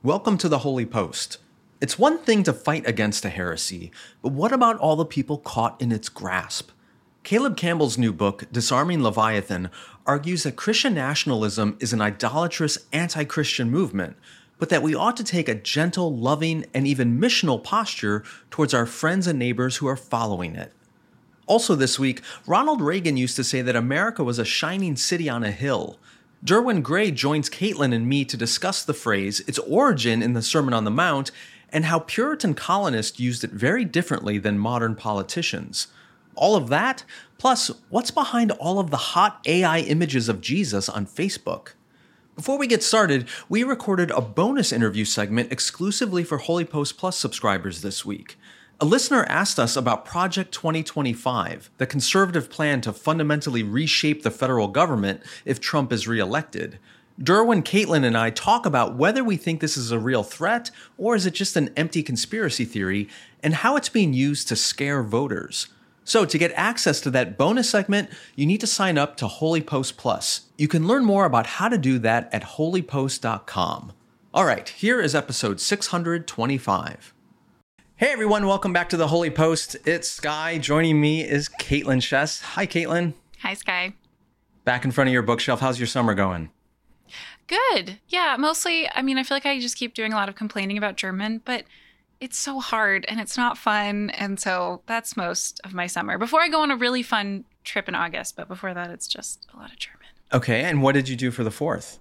Welcome to the Holy Post. It's one thing to fight against a heresy, but what about all the people caught in its grasp? Caleb Campbell's new book, Disarming Leviathan, argues that Christian nationalism is an idolatrous anti-Christian movement, but that we ought to take a gentle, loving, and even missional posture towards our friends and neighbors who are following it. Also this week, Ronald Reagan used to say that America was a shining city on a hill. Derwin Gray joins Caitlin and me to discuss the phrase, its origin in the Sermon on the Mount, and how Puritan colonists used it very differently than modern politicians. All of that, plus what's behind all of the hot AI images of Jesus on Facebook. Before we get started, we recorded a bonus interview segment exclusively for Holy Post Plus subscribers this week. A listener asked us about Project 2025, the conservative plan to fundamentally reshape the federal government if Trump is reelected. Derwin, Caitlin, and I talk about whether we think this is a real threat or is it just an empty conspiracy theory, and how it's being used to scare voters. So to get access to that bonus segment, you need to sign up to Holy Post Plus. You can learn more about how to do that at holypost.com. All right, here is episode 625. Hey everyone, welcome back to the Holy Post. It's Sky. Joining me is Caitlin Chess. Hi, Caitlin. Hi, Sky. Back in front of your bookshelf. How's your summer going? Good. Yeah, mostly, I feel like I just keep doing a lot of complaining about German, but it's so hard and it's not fun. And so that's most of my summer. Before I go on a really fun trip in August, but before that, it's just a lot of German. Okay, and what did you do for the 4th?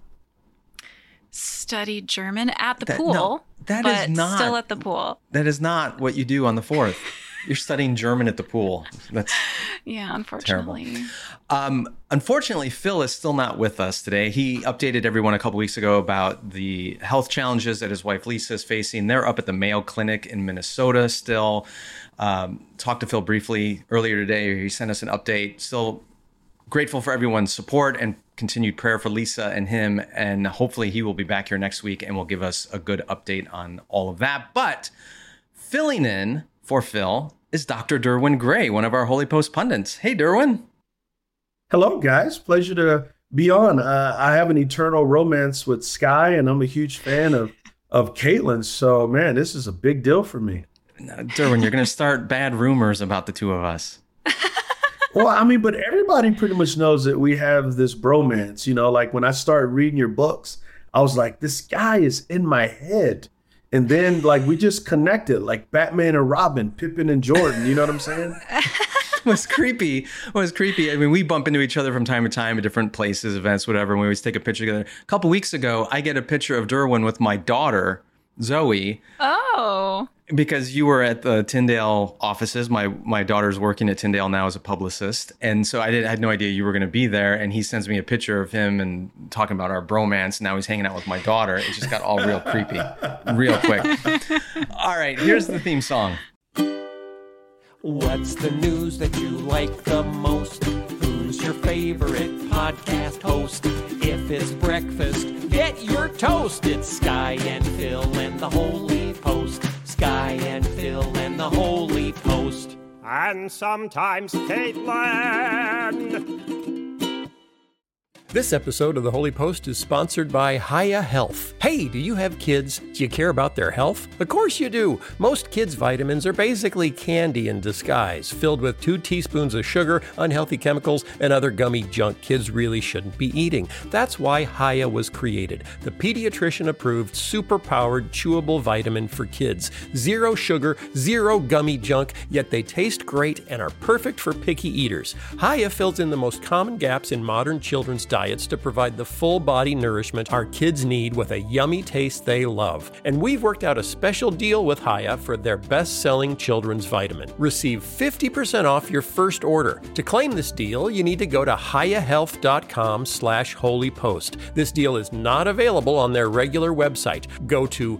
Studied German at the pool. No, that is not. Still at the pool. That is not what you do on the 4th. You're studying German at the pool. That's unfortunately. Terrible. Unfortunately, Phil is still not with us today. He updated everyone a couple weeks ago about the health challenges that his wife Lisa is facing. They're up at the Mayo Clinic in Minnesota still. Talked to Phil briefly earlier today. He sent us an update. Still grateful for everyone's support and continued prayer for Lisa and him. And hopefully he will be back here next week and will give us a good update on all of that. But filling in for Phil is Dr. Derwin Gray, one of our Holy Post pundits. Hey, Derwin. Hello, guys. Pleasure to be on. I have an eternal romance with Sky, and I'm a huge fan of Caitlin. So, man, this is a big deal for me. No, Derwin, you're going to start bad rumors about the two of us. Well, but everybody pretty much knows that we have this bromance. Like when I started reading your books, I was like, this guy is in my head. And then we just connected like Batman and Robin, Pippin and Jordan. You know what I'm saying? It was creepy. We bump into each other from time to time at different places, events, whatever. And we always take a picture together. A couple weeks ago, I get a picture of Derwin with my daughter, Zoe. Oh. Because you were at the Tyndale offices. My daughter's working at Tyndale now as a publicist. And so I had no idea you were going to be there. And he sends me a picture of him and talking about our bromance. Now he's hanging out with my daughter. It just got all real creepy real quick. All right, here's the theme song. What's the news that you like the most? Who's your favorite podcast host? If it's breakfast, get your toast. It's Sky and Phil and the Holy Post. Sky and Phil and the Holy Post. And sometimes Caitlin. This episode of The Holy Post is sponsored by Hiya Health. Hey, do you have kids? Do you care about their health? Of course you do. Most kids' vitamins are basically candy in disguise, filled with 2 teaspoons of sugar, unhealthy chemicals, and other gummy junk kids really shouldn't be eating. That's why Hiya was created, the pediatrician-approved, super-powered, chewable vitamin for kids. 0 sugar, 0 gummy junk, yet they taste great and are perfect for picky eaters. Hiya fills in the most common gaps in modern children's diets to provide the full body nourishment our kids need with a yummy taste they love. And we've worked out a special deal with Hiya for their best-selling children's vitamin. Receive 50% off your first order. To claim this deal, you need to go to hiyahealth.com/holypost. This deal is not available on their regular website. Go to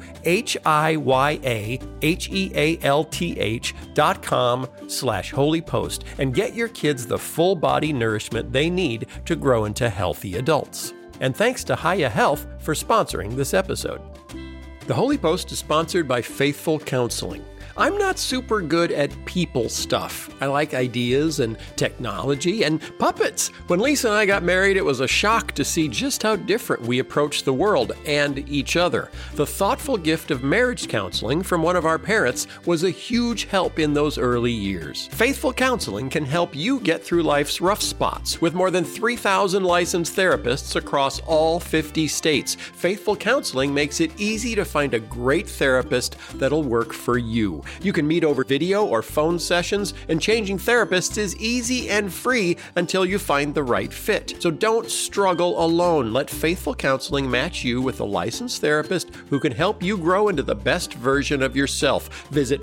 hiyahealth.com/holypost and get your kids the full body nourishment they need to grow into healthy adults. And thanks to Hiya Health for sponsoring this episode. The Holy Post is sponsored by Faithful Counseling. I'm not super good at people stuff. I like ideas and technology and puppets. When Lisa and I got married, it was a shock to see just how different we approach the world and each other. The thoughtful gift of marriage counseling from one of our parents was a huge help in those early years. Faithful Counseling can help you get through life's rough spots. With more than 3,000 licensed therapists across all 50 states, Faithful Counseling makes it easy to find a great therapist that'll work for you. You can meet over video or phone sessions, and changing therapists is easy and free until you find the right fit. So don't struggle alone. Let Faithful Counseling match you with a licensed therapist who can help you grow into the best version of yourself. Visit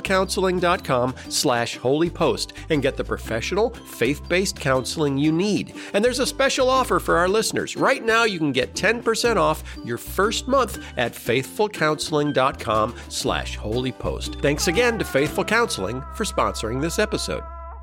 faithfulcounseling.com/holypost and get the professional, faith-based counseling you need. And there's a special offer for our listeners. Right now, you can get 10% off your first month at faithfulcounseling.com/holypost. Thanks again to Faithful Counseling for sponsoring this episode.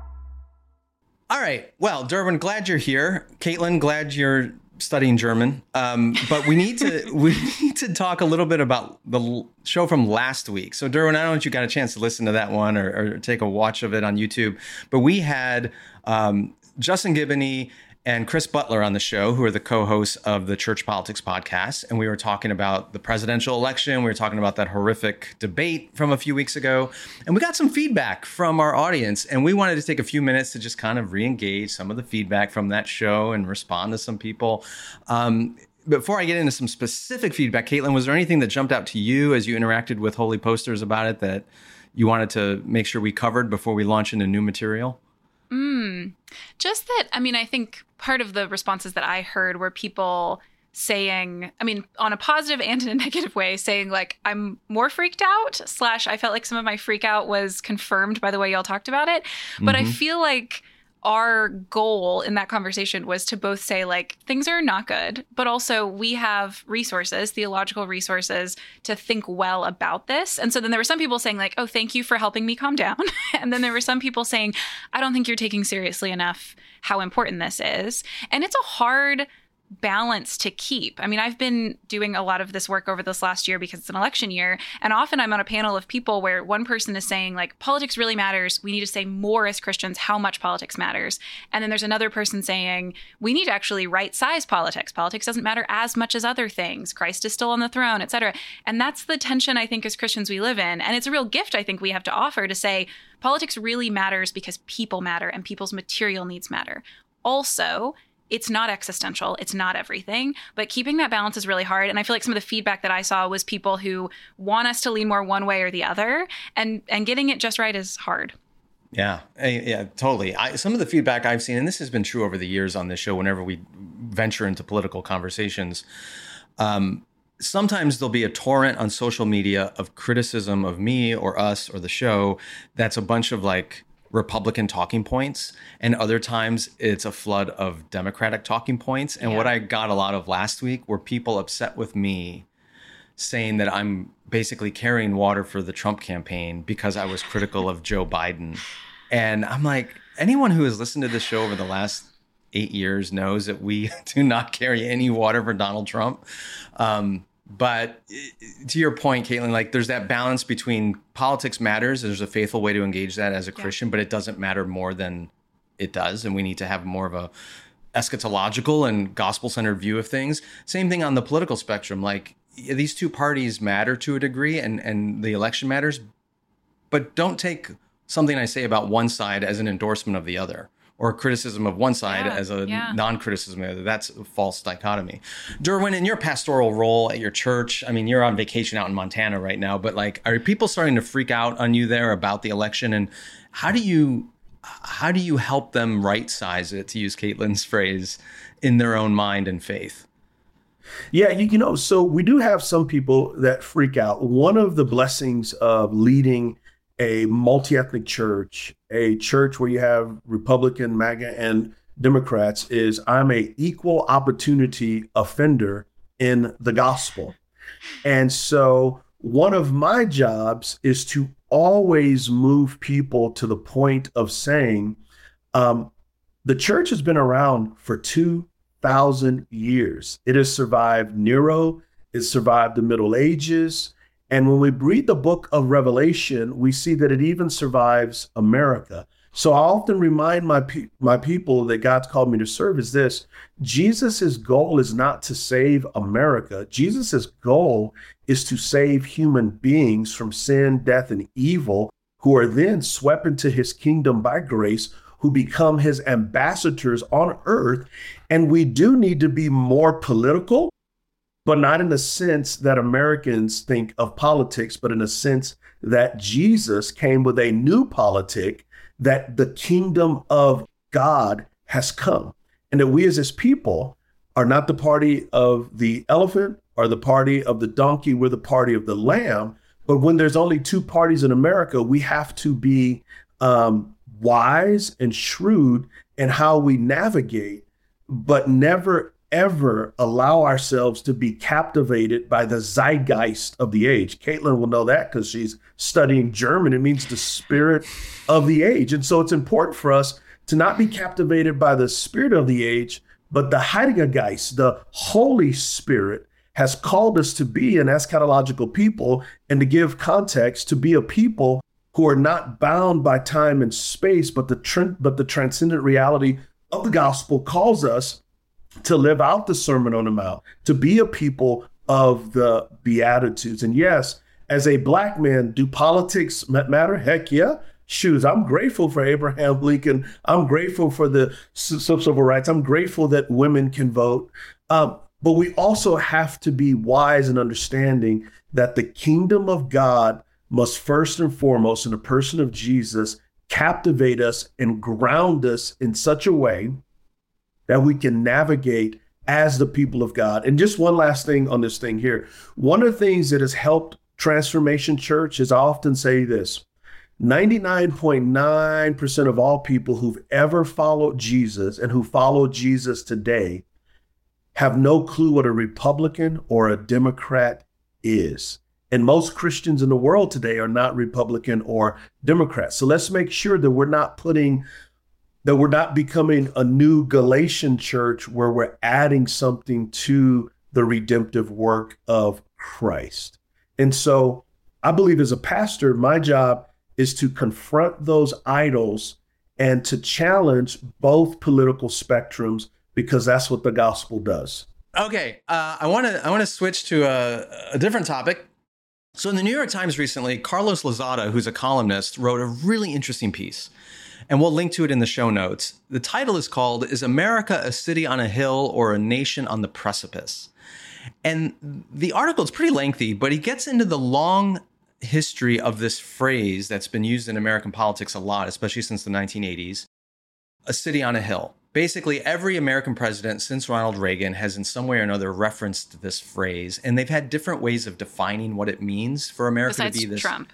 All right. Well, Derwin, glad you're here. Caitlin, glad you're studying German. But we need to talk a little bit about the show from last week. So, Derwin, I don't know if you got a chance to listen to that one or take a watch of it on YouTube. But we had Justin Giboney and Chris Butler on the show, who are the co-hosts of the Church Politics Podcast. And we were talking about the presidential election. We were talking about that horrific debate from a few weeks ago. And we got some feedback from our audience. And we wanted to take a few minutes to just kind of re-engage some of the feedback from that show and respond to some people. Before I get into some specific feedback, Caitlin, was there anything that jumped out to you as you interacted with Holy Posters about it that you wanted to make sure we covered before we launch into new material? Just that, I mean, I think part of the responses that I heard were people saying, I mean, on a positive and in a negative way, saying like, I'm more freaked out / I felt like some of my freak out was confirmed by the way y'all talked about it. But I feel like our goal in that conversation was to both say like, things are not good, but also we have resources, theological resources to think well about this. And so then there were some people saying like, oh, thank you for helping me calm down. And then there were some people saying, I don't think you're taking seriously enough how important this is. And it's a hard balance to keep. I mean, I've been doing a lot of this work over this last year because it's an election year. And often I'm on a panel of people where one person is saying like, politics really matters. We need to say more as Christians how much politics matters. And then there's another person saying, we need to actually right size politics. Politics doesn't matter as much as other things. Christ is still on the throne, et cetera. And that's the tension I think as Christians we live in. And it's a real gift I think we have to offer to say, politics really matters because people matter and people's material needs matter. Also, it's not existential. It's not everything. But keeping that balance is really hard. And I feel like some of the feedback that I saw was people who want us to lean more one way or the other. And getting it just right is hard. Yeah, totally. Some of the feedback I've seen, and this has been true over the years on this show, whenever we venture into political conversations, sometimes there'll be a torrent on social media of criticism of me or us or the show that's a bunch of like Republican talking points, and other times it's a flood of Democratic talking points. And what I got a lot of last week were people upset with me saying that I'm basically carrying water for the Trump campaign because I was critical of Joe Biden. And I'm like, anyone who has listened to this show over the last 8 years knows that we do not carry any water for Donald Trump. But to your point, Caitlin, like there's that balance between politics matters. There's a faithful way to engage that as a Christian, but it doesn't matter more than it does. And we need to have more of a eschatological and gospel-centered view of things. Same thing on the political spectrum. Like these two parties matter to a degree and the election matters, but don't take something I say about one side as an endorsement of the other, or criticism of one side as a non-criticism of the other. That's a false dichotomy. Derwin, in your pastoral role at your church, I mean, you're on vacation out in Montana right now, but like, are people starting to freak out on you there about the election? And how do you help them right size it, to use Caitlin's phrase, in their own mind and faith? Yeah, you know, so we do have some people that freak out. One of the blessings of leading a multi-ethnic church, a church where you have Republican, MAGA, and Democrats, is I'm a equal opportunity offender in the gospel. And so one of my jobs is to always move people to the point of saying, the church has been around for 2,000 years. It has survived Nero. It survived the Middle Ages. And when we read the book of Revelation, we see that it even survives America. So I often remind my people that God's called me to serve is this: Jesus's goal is not to save America. Jesus's goal is to save human beings from sin, death, and evil, who are then swept into his kingdom by grace, who become his ambassadors on earth. And we do need to be more political, but not in the sense that Americans think of politics, but in the sense that Jesus came with a new politic, that the kingdom of God has come, and that we as his people are not the party of the elephant or the party of the donkey, we're the party of the lamb. But when there's only two parties in America, we have to be wise and shrewd in how we navigate, but never ever allow ourselves to be captivated by the zeitgeist of the age. Caitlin will know that because she's studying German. It means the spirit of the age. And so it's important for us to not be captivated by the spirit of the age, but the Heiliger Geist, the Holy Spirit, has called us to be an eschatological people, and to give context, to be a people who are not bound by time and space, but the transcendent reality of the gospel calls us to live out the Sermon on the Mount, to be a people of the Beatitudes. And yes, as a Black man, do politics matter? Heck yeah. Shoes. I'm grateful for Abraham Lincoln. I'm grateful for the civil rights. I'm grateful that women can vote. But we also have to be wise and understanding that the kingdom of God must first and foremost, in the person of Jesus, captivate us and ground us in such a way that we can navigate as the people of God. And just one last thing on this thing here. One of the things that has helped Transformation Church is I often say this: 99.9% of all people who've ever followed Jesus and who follow Jesus today have no clue what a Republican or a Democrat is. And most Christians in the world today are not Republican or Democrat. So let's make sure that we're not becoming a new Galatian church where we're adding something to the redemptive work of Christ. And so I believe as a pastor, my job is to confront those idols and to challenge both political spectrums, because that's what the gospel does. Okay, I want to switch to a different topic. So in the New York Times recently, Carlos Lozada, who's a columnist, wrote a really interesting piece, and we'll link to it in the show notes. The title is called, "Is America a City on a Hill or a Nation on the Precipice?" And the article is pretty lengthy, but he gets into the long history of this phrase that's been used in American politics a lot, especially since the 1980s, a city on a hill. Basically, every American president since Ronald Reagan has in some way or another referenced this phrase, and they've had different ways of defining what it means for America to be this. Trump.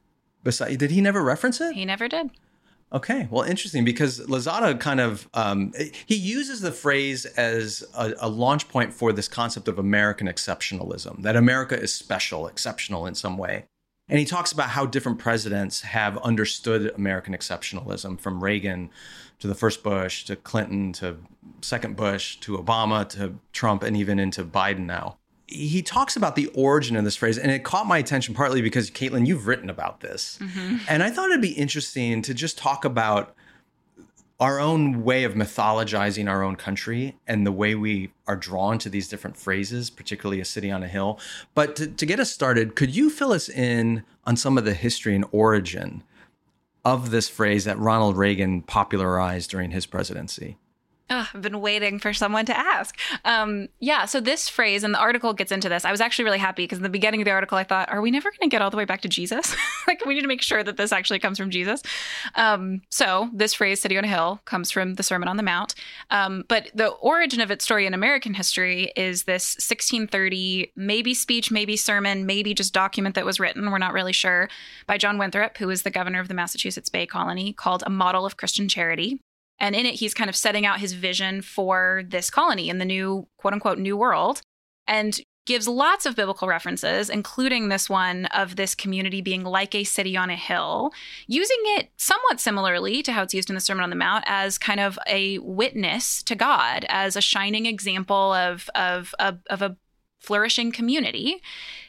Did he never reference it? He never did. Okay, well, interesting, because Lozada kind of, he uses the phrase as a launch point for this concept of American exceptionalism, that America is special, exceptional in some way. And he talks about how different presidents have understood American exceptionalism, from Reagan to the first Bush, to Clinton, to second Bush, to Obama, to Trump, and even into Biden now. He talks about the origin of this phrase, and it caught my attention partly because, Caitlin, you've written about this. Mm-hmm. And I thought it'd be interesting to just talk about our own way of mythologizing our own country and the way we are drawn to these different phrases, particularly a city on a hill. But to get us started, could you fill us in on some of the history and origin of this phrase that Ronald Reagan popularized during his presidency? Oh, I've been waiting for someone to ask. So this phrase, and the article gets into this. I was actually really happy because in the beginning of the article, I thought, are we never going to get all the way back to Jesus? We need to make sure that this actually comes from Jesus. So this phrase, city on a hill, comes from the Sermon on the Mount. But the origin of its story in American history is this 1630, maybe speech, maybe sermon, maybe just document that was written, we're not really sure, by John Winthrop, who was the governor of the Massachusetts Bay Colony, called A Model of Christian Charity. And in it, he's kind of setting out his vision for this colony in the new, quote unquote, new world, and gives lots of biblical references, including this one of this community being like a city on a hill, using it somewhat similarly to how it's used in the Sermon on the Mount as kind of a witness to God, as a shining example of a flourishing community.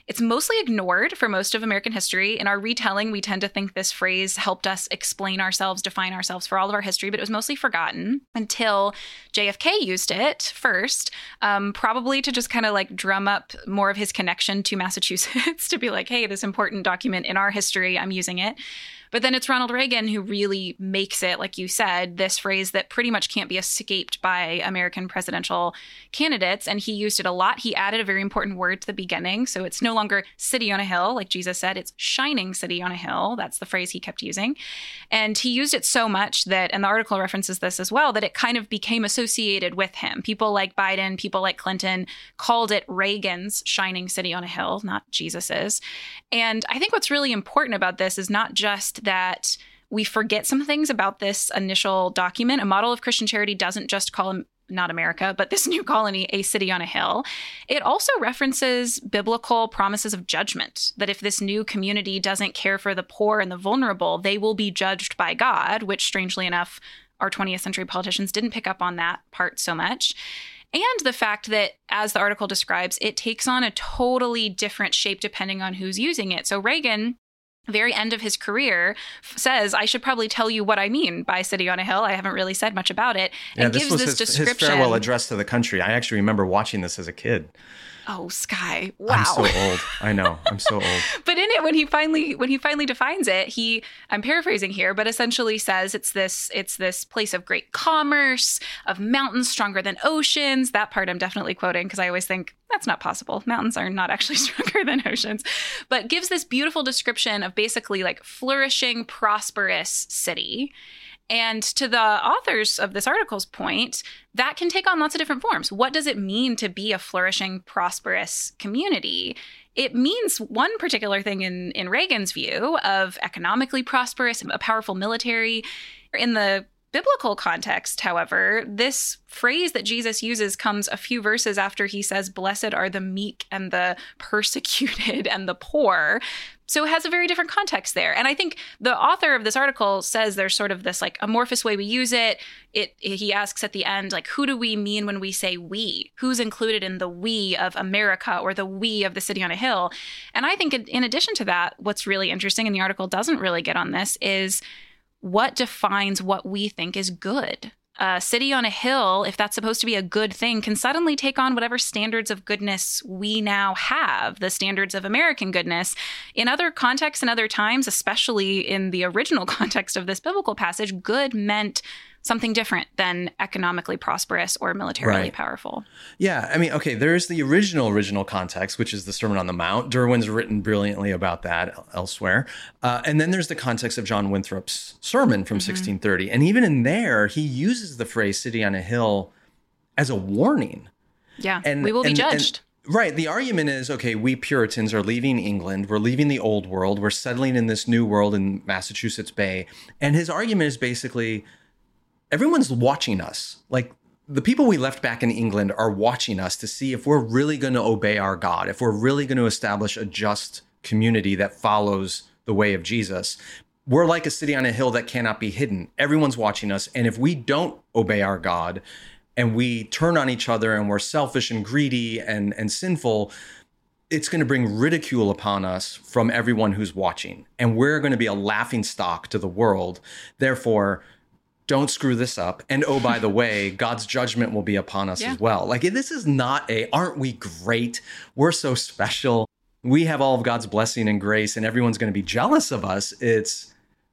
It's mostly ignored for most of American history. In our retelling, we tend to think this phrase helped us explain ourselves, define ourselves for all of our history, but it was mostly forgotten until JFK used it first, probably to just kind of like drum up more of his connection to Massachusetts, to be like, hey, this important document in our history, I'm using it. But then it's Ronald Reagan who really makes it, like you said, this phrase that pretty much can't be escaped by American presidential candidates. And he used it a lot. He added a very important word to the beginning. So it's no longer city on a hill, like Jesus said, it's shining city on a hill. That's the phrase he kept using. And he used it so much that, and the article references this as well, that it kind of became associated with him. People like Biden, people like Clinton called it Reagan's shining city on a hill, not Jesus's. And I think what's really important about this is not just that we forget some things about this initial document. A model of Christian charity doesn't just call not America, but this new colony a city on a hill. It also references biblical promises of judgment, that if this new community doesn't care for the poor and the vulnerable, they will be judged by God, which strangely enough, our 20th century politicians didn't pick up on that part so much. And the fact that, as the article describes, it takes on a totally different shape depending on who's using it. So Reagan, very end of his career, says, I should probably tell you what I mean by city on a hill. I haven't really said much about it. Yeah, and this gives was this his description. farewell address to the country. I actually remember watching this as a kid. Oh, Sky. Wow. I'm so old. I know. I'm so old. But in it, when he finally defines it, I'm paraphrasing here, but essentially says it's this place of great commerce, of mountains stronger than oceans. That part I'm definitely quoting because I always think that's not possible. Mountains are not actually stronger than oceans, but gives this beautiful description of basically like flourishing, prosperous city. And to the authors of this article's point, that can take on lots of different forms. What does it mean to be a flourishing, prosperous community? It means one particular thing in Reagan's view of economically prosperous, a powerful military. In the biblical context, however, this phrase that Jesus uses comes a few verses after he says, blessed are the meek and the persecuted and the poor. So it has a very different context there. And I think the author of this article says there's sort of this like amorphous way we use it. He asks at the end, like, who do we mean when we say we? Who's included in the we of America or the we of the city on a hill? And I think in addition to that, what's really interesting, and the article doesn't really get on this, is what defines what we think is good. A city on a hill, if that's supposed to be a good thing, can suddenly take on whatever standards of goodness we now have, the standards of American goodness. In other contexts and other times, especially in the original context of this biblical passage, good meant something different than economically prosperous or militarily powerful. Yeah, I mean, okay, there's the original context, which is the Sermon on the Mount. Derwin's written brilliantly about that elsewhere. And then there's the context of John Winthrop's sermon from 1630. And even in there, he uses the phrase city on a hill as a warning. Yeah, we will be judged. Right. The argument is, okay, we Puritans are leaving England. We're leaving the old world. We're settling in this new world in Massachusetts Bay. And his argument is basically, everyone's watching us. Like, the people we left back in England are watching us to see if we're really going to obey our God, if we're really going to establish a just community that follows the way of Jesus. We're like a city on a hill that cannot be hidden. Everyone's watching us. And if we don't obey our God and we turn on each other and we're selfish and greedy and sinful, it's going to bring ridicule upon us from everyone who's watching. And we're going to be a laughingstock to the world. Therefore, don't screw this up. And oh, by the way, God's judgment will be upon us as well. Like, this is not aren't we great? We're so special. We have all of God's blessing and grace and everyone's going to be jealous of us. It's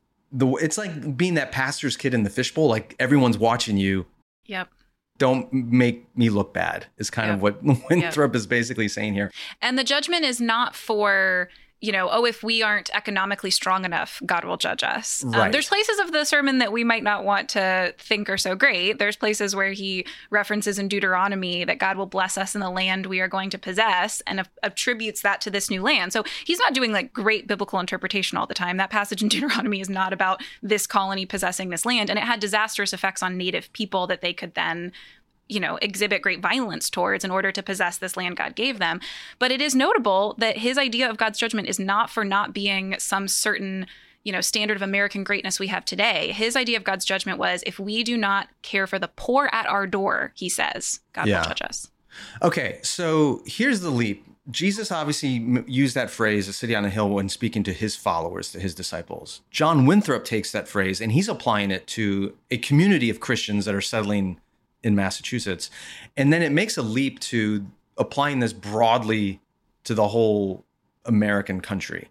like being that pastor's kid in the fishbowl. Like, everyone's watching you. Yep. Don't make me look bad is kind of what Winthrop is basically saying here. And the judgment is not for, if we aren't economically strong enough, God will judge us. Right. There's places of the sermon that we might not want to think are so great. There's places where he references in Deuteronomy that God will bless us in the land we are going to possess and attributes that to this new land. So he's not doing like great biblical interpretation all the time. That passage in Deuteronomy is not about this colony possessing this land. And it had disastrous effects on native people that they could then exhibit great violence towards in order to possess this land God gave them. But it is notable that his idea of God's judgment is not for not being some certain, standard of American greatness we have today. His idea of God's judgment was, if we do not care for the poor at our door, he says, God will judge us. Okay, so here's the leap. Jesus obviously used that phrase, a city on a hill, when speaking to his followers, to his disciples. John Winthrop takes that phrase and he's applying it to a community of Christians that are settling in Massachusetts. And then it makes a leap to applying this broadly to the whole American country.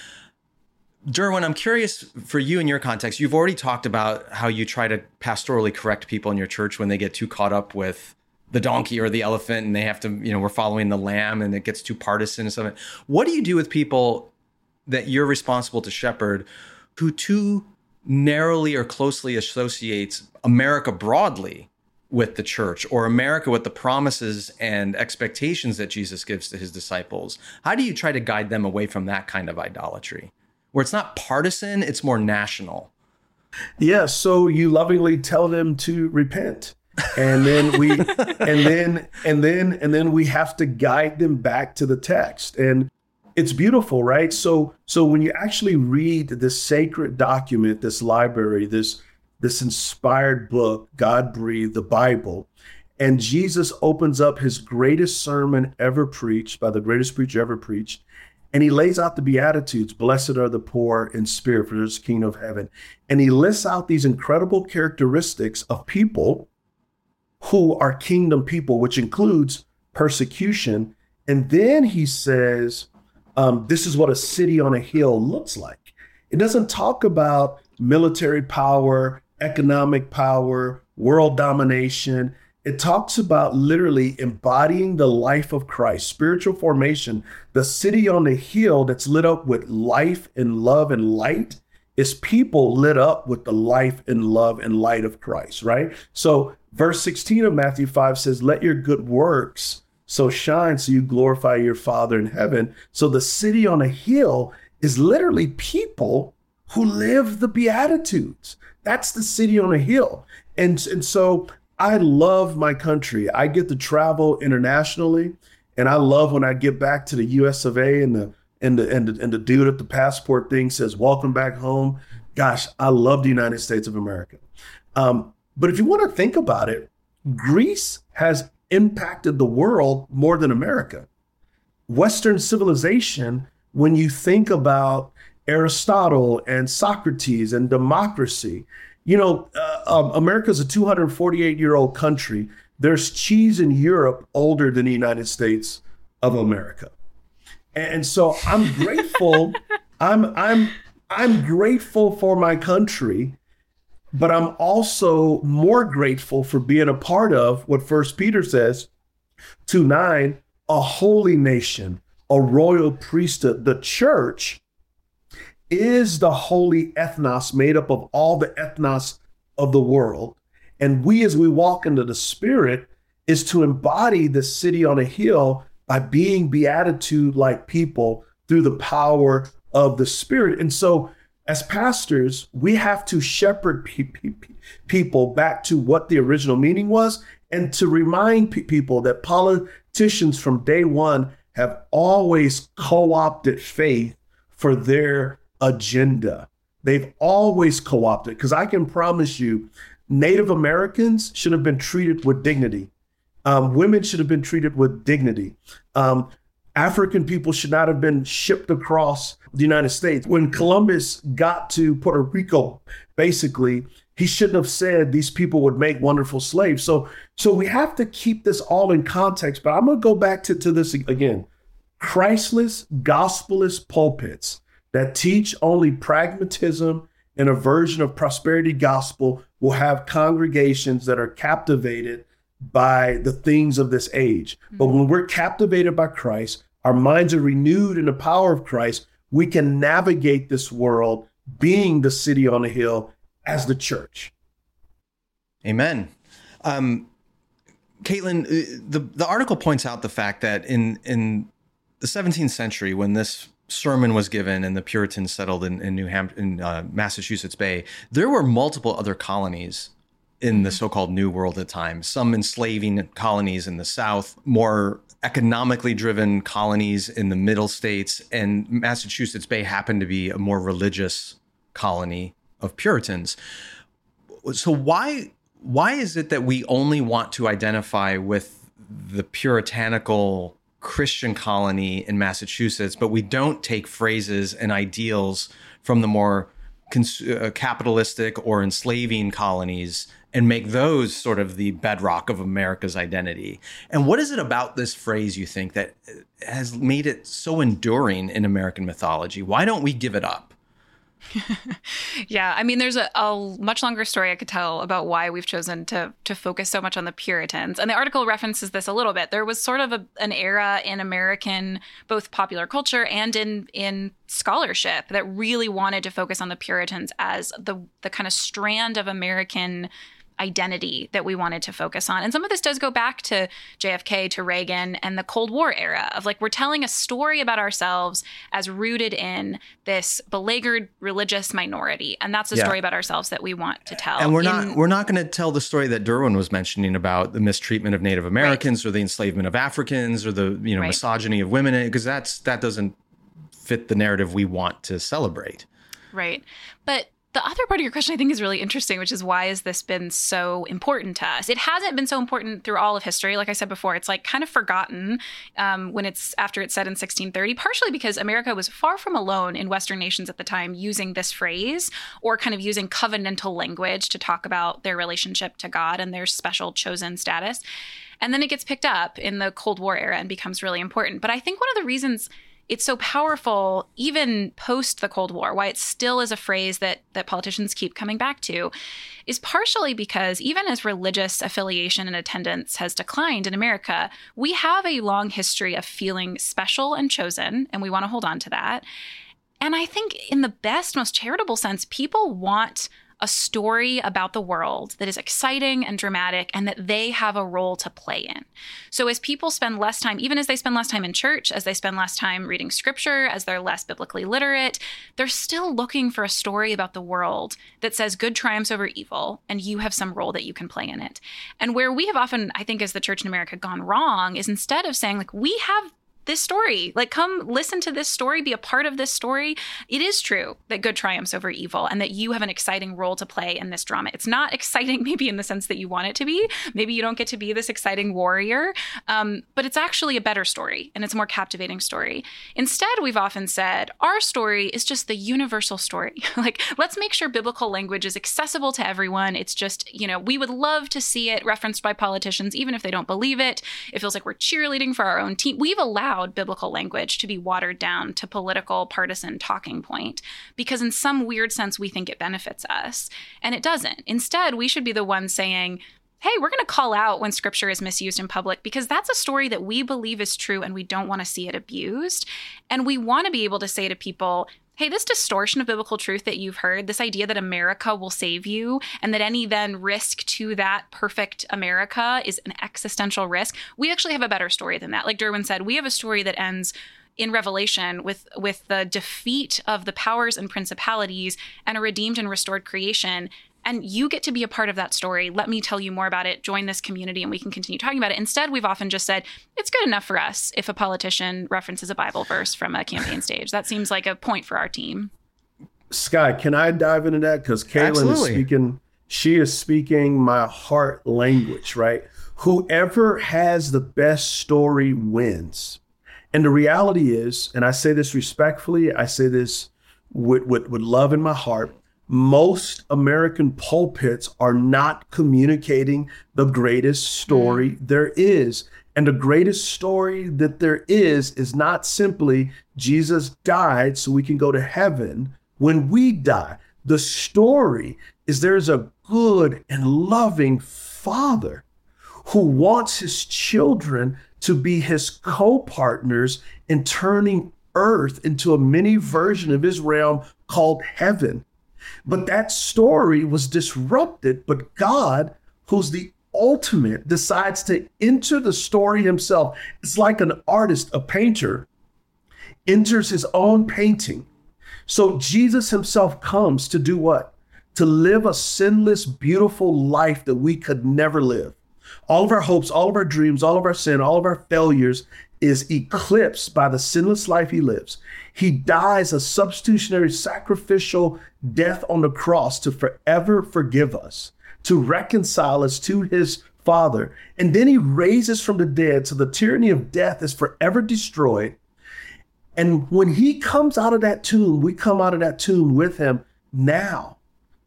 Derwin, I'm curious for you in your context. You've already talked about how you try to pastorally correct people in your church when they get too caught up with the donkey or the elephant and they have to, we're following the lamb and it gets too partisan and stuff. What do you do with people that you're responsible to shepherd who too narrowly or closely associates America broadly with the church, or America with the promises and expectations that Jesus gives to his disciples? How do you try to guide them away from that kind of idolatry, where it's not partisan, it's more national? Yeah, so you lovingly tell them to repent. And then we and then we have to guide them back to the text. And it's beautiful, right? So when you actually read this sacred document, this library, this inspired book, God-breathed, the Bible, and Jesus opens up his greatest sermon ever preached by the greatest preacher ever preached, and he lays out the Beatitudes. Blessed are the poor in spirit, for theirs is the kingdom of heaven. And he lists out these incredible characteristics of people who are kingdom people, which includes persecution. And then he says, this is what a city on a hill looks like. It doesn't talk about military power, economic power, world domination. It talks about literally embodying the life of Christ, spiritual formation. The city on the hill that's lit up with life and love and light is people lit up with the life and love and light of Christ, right? So verse 16 of Matthew 5 says, let your good works so shine so you glorify your Father in heaven. So the city on a hill is literally people who live the Beatitudes. That's the city on a hill. And so I love my country. I get to travel internationally, and I love when I get back to the US of A and the dude at the passport thing says, welcome back home. Gosh, I love the United States of America. But if you want to think about it, Greece has impacted the world more than America. Western civilization, when you think about Aristotle and Socrates and democracy, America's a 248-year-old country. There's cheese in Europe older than the United States of America. And so I'm grateful. I'm grateful for my country, but I'm also more grateful for being a part of what 1 Peter says, 2:9, a holy nation, a royal priesthood. The church is the holy ethnos made up of all the ethnos of the world. And we, as we walk into the Spirit, is to embody the city on a hill by being beatitude-like people through the power of the Spirit. And so as pastors, we have to shepherd people back to what the original meaning was, and to remind people that politicians from day one have always co-opted faith for their agenda. They've always co-opted, because I can promise you, Native Americans should have been treated with dignity. Women should have been treated with dignity. African people should not have been shipped across the United States. When Columbus got to Puerto Rico, basically, he shouldn't have said these people would make wonderful slaves. So we have to keep this all in context. But I'm going to go back to this again. Christless, gospelless pulpits that teach only pragmatism and a version of prosperity gospel will have congregations that are captivated by the things of this age. But when we're captivated by Christ, our minds are renewed in the power of Christ, we can navigate this world being the city on a hill as the church. Amen. Caitlin, the article points out the fact that in the 17th century, when this sermon was given and the Puritans settled in Massachusetts Bay, there were multiple other colonies in the so-called New World at the time, some enslaving colonies in the South, more economically driven colonies in the middle states, and Massachusetts Bay happened to be a more religious colony of Puritans. So why is it that we only want to identify with the puritanical Christian colony in Massachusetts, but we don't take phrases and ideals from the more capitalistic or enslaving colonies and make those sort of the bedrock of America's identity. And what is it about this phrase, you think, that has made it so enduring in American mythology? Why don't we give it up? Yeah, I mean, there's a much longer story I could tell about why we've chosen to focus so much on the Puritans. And the article references this a little bit. There was sort of an era in American, both popular culture and in scholarship, that really wanted to focus on the Puritans as the kind of strand of American identity that we wanted to focus on. And some of this does go back to JFK, to Reagan, and the Cold War era of like, we're telling a story about ourselves as rooted in this beleaguered religious minority. And that's a story about ourselves that we want to tell. And we're not going to tell the story that Derwin was mentioning about the mistreatment of Native Americans or the enslavement of Africans or the misogyny of women, because that doesn't fit the narrative we want to celebrate. Right. But the other part of your question, I think, is really interesting, which is why has this been so important to us? It hasn't been so important through all of history. Like I said before, it's like kind of forgotten when it's after it's said in 1630, partially because America was far from alone in Western nations at the time using this phrase or kind of using covenantal language to talk about their relationship to God and their special chosen status. And then it gets picked up in the Cold War era and becomes really important. But I think one of the reasons it's so powerful, even post the Cold War, why it still is a phrase that politicians keep coming back to, is partially because even as religious affiliation and attendance has declined in America, we have a long history of feeling special and chosen, and we want to hold on to that. And I think in the best, most charitable sense, people want a story about the world that is exciting and dramatic and that they have a role to play in. So as people spend less time, even as they spend less time in church, as they spend less time reading scripture, as they're less biblically literate, they're still looking for a story about the world that says good triumphs over evil and you have some role that you can play in it. And where we have often, I think, as the church in America gone wrong is instead of saying like, we have this story, like, come listen to this story, be a part of this story. It is true that good triumphs over evil and that you have an exciting role to play in this drama. It's not exciting maybe in the sense that you want it to be. Maybe you don't get to be this exciting warrior, but it's actually a better story and it's a more captivating story. Instead, we've often said our story is just the universal story. Like, let's make sure biblical language is accessible to everyone. It's just, we would love to see it referenced by politicians, even if they don't believe it. It feels like we're cheerleading for our own team. We've allowed biblical language to be watered down to political partisan talking point because in some weird sense we think it benefits us, and it doesn't. Instead, we should be the ones saying, hey, we're going to call out when scripture is misused in public because that's a story that we believe is true and we don't want to see it abused. And we want to be able to say to people, hey, this distortion of biblical truth that you've heard, this idea that America will save you and that any then risk to that perfect America is an existential risk, we actually have a better story than that. Like Derwin said, we have a story that ends in Revelation with the defeat of the powers and principalities and a redeemed and restored creation. And you get to be a part of that story. Let me tell you more about it. Join this community and we can continue talking about it. Instead, we've often just said, it's good enough for us if a politician references a Bible verse from a campaign stage. That seems like a point for our team. Sky, can I dive into that? Because Kaylin is speaking, she is speaking my heart language, right? Whoever has the best story wins. And the reality is, and I say this respectfully, I say this with love in my heart, most American pulpits are not communicating the greatest story there is. And the greatest story that there is not simply Jesus died so we can go to heaven when we die. The story is there's a good and loving Father who wants his children to be his co-partners in turning earth into a mini version of his realm called heaven. But that story was disrupted, but God, who's the ultimate, decides to enter the story himself. It's like an artist, a painter, enters his own painting. So Jesus himself comes to do what? To live a sinless, beautiful life that we could never live. All of our hopes, all of our dreams, all of our sin, all of our failures is eclipsed by the sinless life he lives. He dies a substitutionary sacrificial death on the cross to forever forgive us, to reconcile us to his Father. And then he raises from the dead, so the tyranny of death is forever destroyed. And when he comes out of that tomb, we come out of that tomb with him now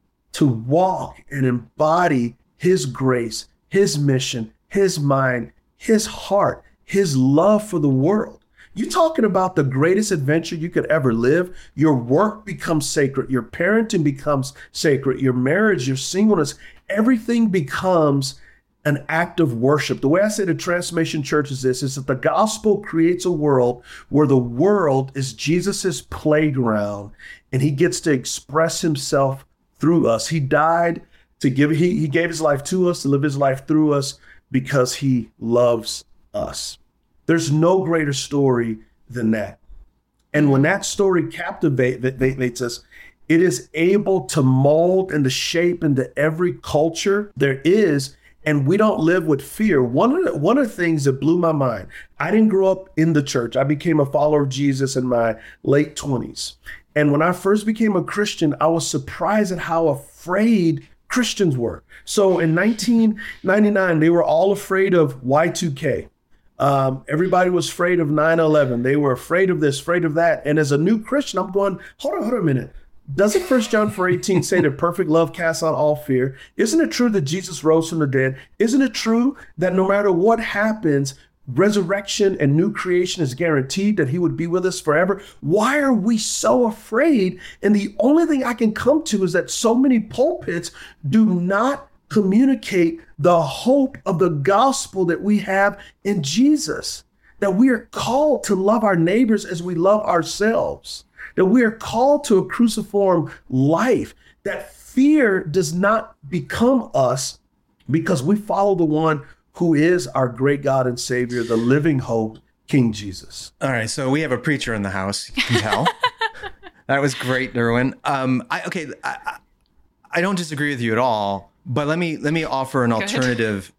to walk and embody his grace, his mission, his mind, his heart, his love for the world. You're talking about the greatest adventure you could ever live. Your work becomes sacred. Your parenting becomes sacred. Your marriage, your singleness, everything becomes an act of worship. The way I say the Transformation Church is this, is that the gospel creates a world where the world is Jesus's playground and he gets to express himself through us. He died to give, he gave his life to us, to live his life through us because he loves us. There's no greater story than that. And when that story captivates us, it is able to mold and to shape into every culture there is. And we don't live with fear. One of the things that blew my mind, I didn't grow up in the church. I became a follower of Jesus in my late 20s. And when I first became a Christian, I was surprised at how afraid Christians were. So in 1999, they were all afraid of Y2K. Everybody was afraid of 9/11. They were afraid of this, afraid of that. And as a new Christian, I'm going, hold on a minute. Doesn't 1 John 4:18 say that perfect love casts out all fear? Isn't it true that Jesus rose from the dead? Isn't it true that no matter what happens, resurrection and new creation is guaranteed, that he would be with us forever? Why are we so afraid? And the only thing I can come to is that so many pulpits do not communicate the hope of the gospel that we have in Jesus, that we are called to love our neighbors as we love ourselves, that we are called to a cruciform life, that fear does not become us because we follow the one who is our great God and Savior, the living hope, King Jesus. All right, so we have a preacher in the house, you can tell. That was great, Derwin. I don't disagree with you at all, but let me offer an alternative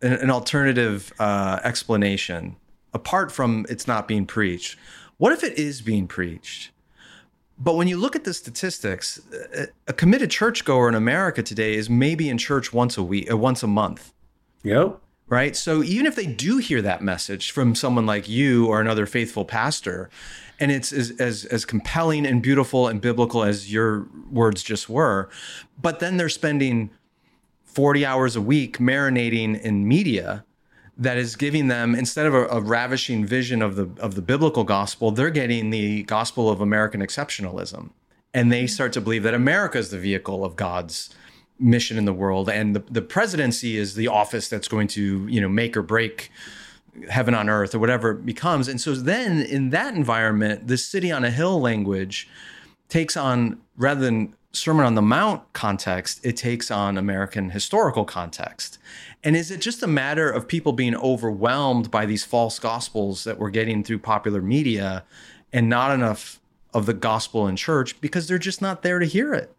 explanation apart from it's not being preached. What if it is being preached? But when you look at the statistics, a committed churchgoer in America today is maybe in church once a month. Yep. Right? So even if they do hear that message from someone like you or another faithful pastor, and it's as compelling and beautiful and biblical as your words just were, but then they're spending 40 hours a week marinating in media that is giving them, instead of a ravishing vision of the biblical gospel, they're getting the gospel of American exceptionalism. And they start to believe that America is the vehicle of God's mission in the world, and the presidency is the office that's going to, make or break heaven on earth or whatever it becomes. And so then in that environment, the city on a hill language takes on, rather than Sermon on the Mount context, it takes on American historical context. And is it just a matter of people being overwhelmed by these false gospels that we're getting through popular media and not enough of the gospel in church because they're just not there to hear it?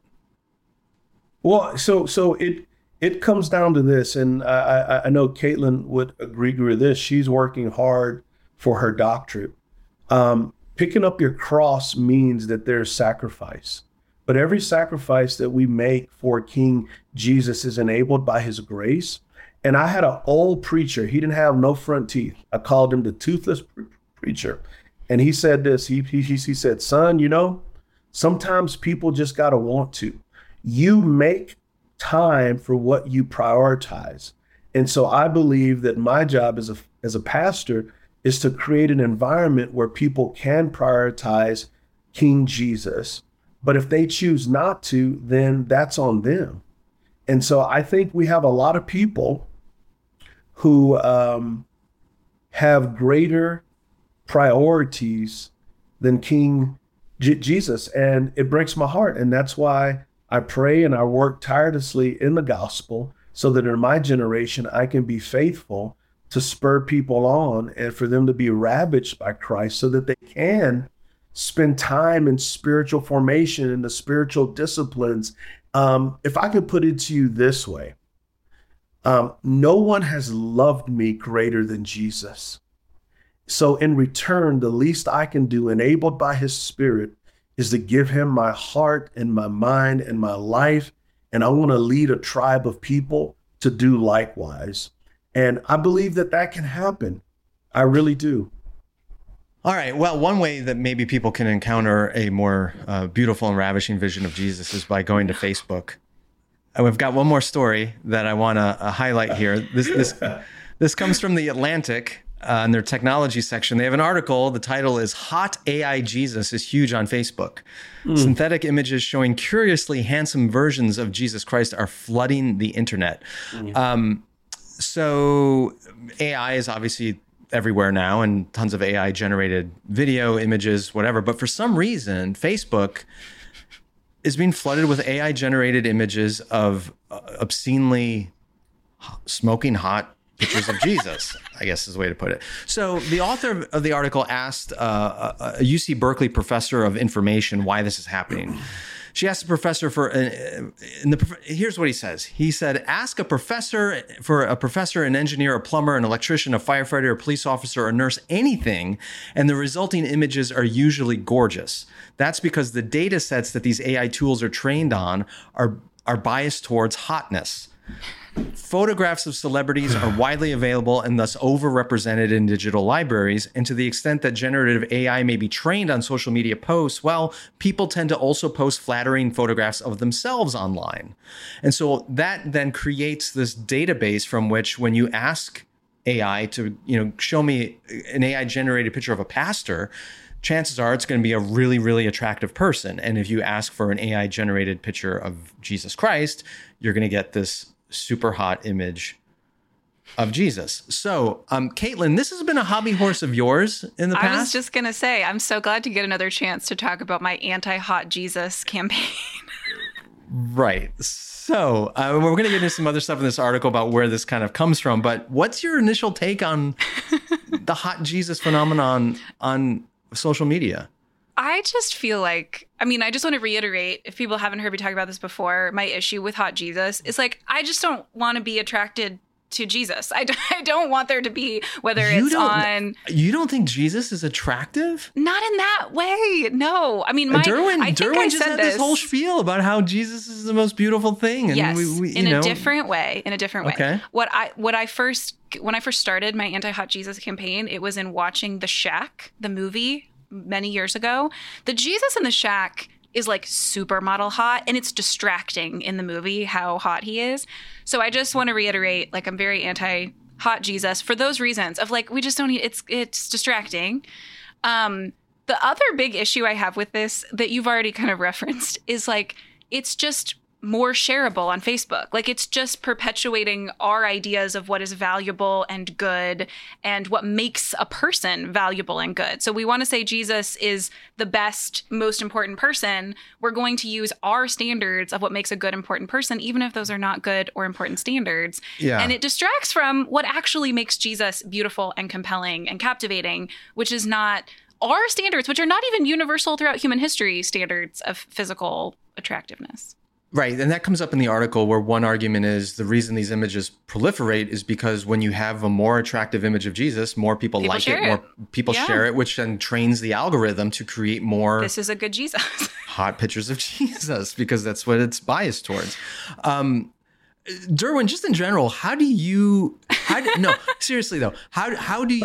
Well, so it comes down to this, and I know Caitlin would agree with this. She's working hard for her doctorate. Picking up your cross means that there's sacrifice. But every sacrifice that we make for King Jesus is enabled by his grace. And I had an old preacher. He didn't have no front teeth. I called him the toothless preacher. And he said this, he said, son, sometimes people just got to want to. You make time for what you prioritize. And so I believe that my job as a pastor is to create an environment where people can prioritize King Jesus. But if they choose not to, then that's on them. And so I think we have a lot of people who have greater priorities than King Jesus. And it breaks my heart. And that's why I pray and I work tirelessly in the gospel so that in my generation, I can be faithful to spur people on and for them to be ravaged by Christ so that they can spend time in spiritual formation and the spiritual disciplines. If I could put it to you this way, no one has loved me greater than Jesus. So in return, the least I can do, enabled by his Spirit, is to give him my heart and my mind and my life. And I want to lead a tribe of people to do likewise. And I believe that that can happen. I really do. All right. Well, one way that maybe people can encounter a more beautiful and ravishing vision of Jesus is by going to Facebook. And we've got one more story that I want to highlight here. This comes from The Atlantic in their technology section. They have an article. The title is "Hot AI Jesus is Huge on Facebook." Synthetic images showing curiously handsome versions of Jesus Christ are flooding the internet. So AI is obviously everywhere now, and tons of AI generated video, images, whatever. But for some reason, Facebook is being flooded with AI generated images of obscenely smoking hot pictures of Jesus, I guess is the way to put it. So the author of the article asked a UC Berkeley professor of information why this is happening. She asked the professor here's what he says. He said, ask a professor, an engineer, a plumber, an electrician, a firefighter, a police officer, a nurse, anything, and the resulting images are usually gorgeous. That's because the data sets that these AI tools are trained on are biased towards hotness. Photographs of celebrities are widely available and thus overrepresented in digital libraries. And to the extent that generative AI may be trained on social media posts, well, people tend to also post flattering photographs of themselves online. And so that then creates this database from which, when you ask AI to, show me an AI generated picture of a pastor, chances are it's going to be a really, really attractive person. And if you ask for an AI generated picture of Jesus Christ, you're going to get this super hot image of Jesus. So, Caitlin, this has been a hobby horse of yours in the past. I was just going to say, I'm so glad to get another chance to talk about my anti-hot Jesus campaign. Right. So, we're going to get into some other stuff in this article about where this kind of comes from. But what's your initial take on the hot Jesus phenomenon on social media? I just feel like, I just want to reiterate, if people haven't heard me talk about this before, my issue with hot Jesus is like, I just don't want to be attracted to Jesus. I don't want there to be, You don't think Jesus is attractive? Not in that way. No. Derwin just had this whole spiel about how Jesus is the most beautiful thing. And yes, in a different way. Okay. When I first started my anti-hot Jesus campaign, it was in watching The Shack, the movie, many years ago. The Jesus in The Shack is like supermodel hot, and it's distracting in the movie how hot he is. So I just want to reiterate, like, I'm very anti-hot Jesus for those reasons of like, we just don't need, it's distracting. The other big issue I have with this that you've already kind of referenced is like, it's just more shareable on Facebook. Like, it's just perpetuating our ideas of what is valuable and good and what makes a person valuable and good. So we want to say Jesus is the best, most important person. We're going to use our standards of what makes a good, important person, even if those are not good or important standards. Yeah. And it distracts from what actually makes Jesus beautiful and compelling and captivating, which is not our standards, which are not even universal throughout human history, standards of physical attractiveness. Right. And that comes up in the article where one argument is the reason these images proliferate is because when you have a more attractive image of Jesus, more people like it, more people share it, which then trains the algorithm to create more. This is a good Jesus. Hot pictures of Jesus, because that's what it's biased towards. Derwin, just in general, seriously though, how do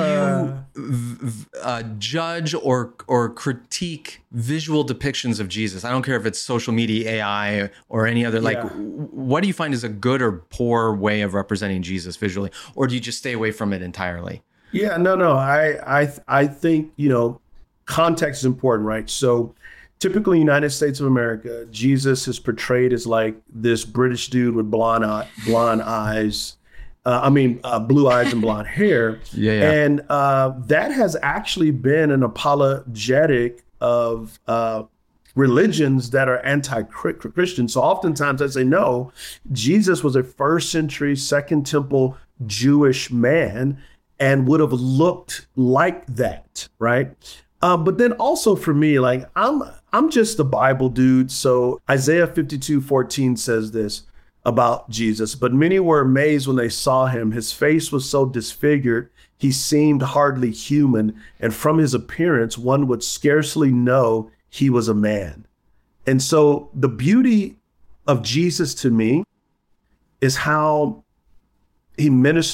you judge or critique visual depictions of Jesus? I don't care if it's social media, AI, or any other, what do you find is a good or poor way of representing Jesus visually? Or do you just stay away from it entirely? Yeah, no. I think, context is important, right? So typically United States of America, Jesus is portrayed as like this British dude with blue eyes and blonde hair. Yeah. And that has actually been an apologetic of religions that are anti-Christian. So oftentimes I say, no, Jesus was a first century, Second Temple Jewish man and would have looked like that, right? But then also for me, like I'm just a Bible dude. So Isaiah 52:14 says this about Jesus. But many were amazed when they saw him. His face was so disfigured, he seemed hardly human. And from his appearance, one would scarcely know he was a man. And so the beauty of Jesus to me is how he ministered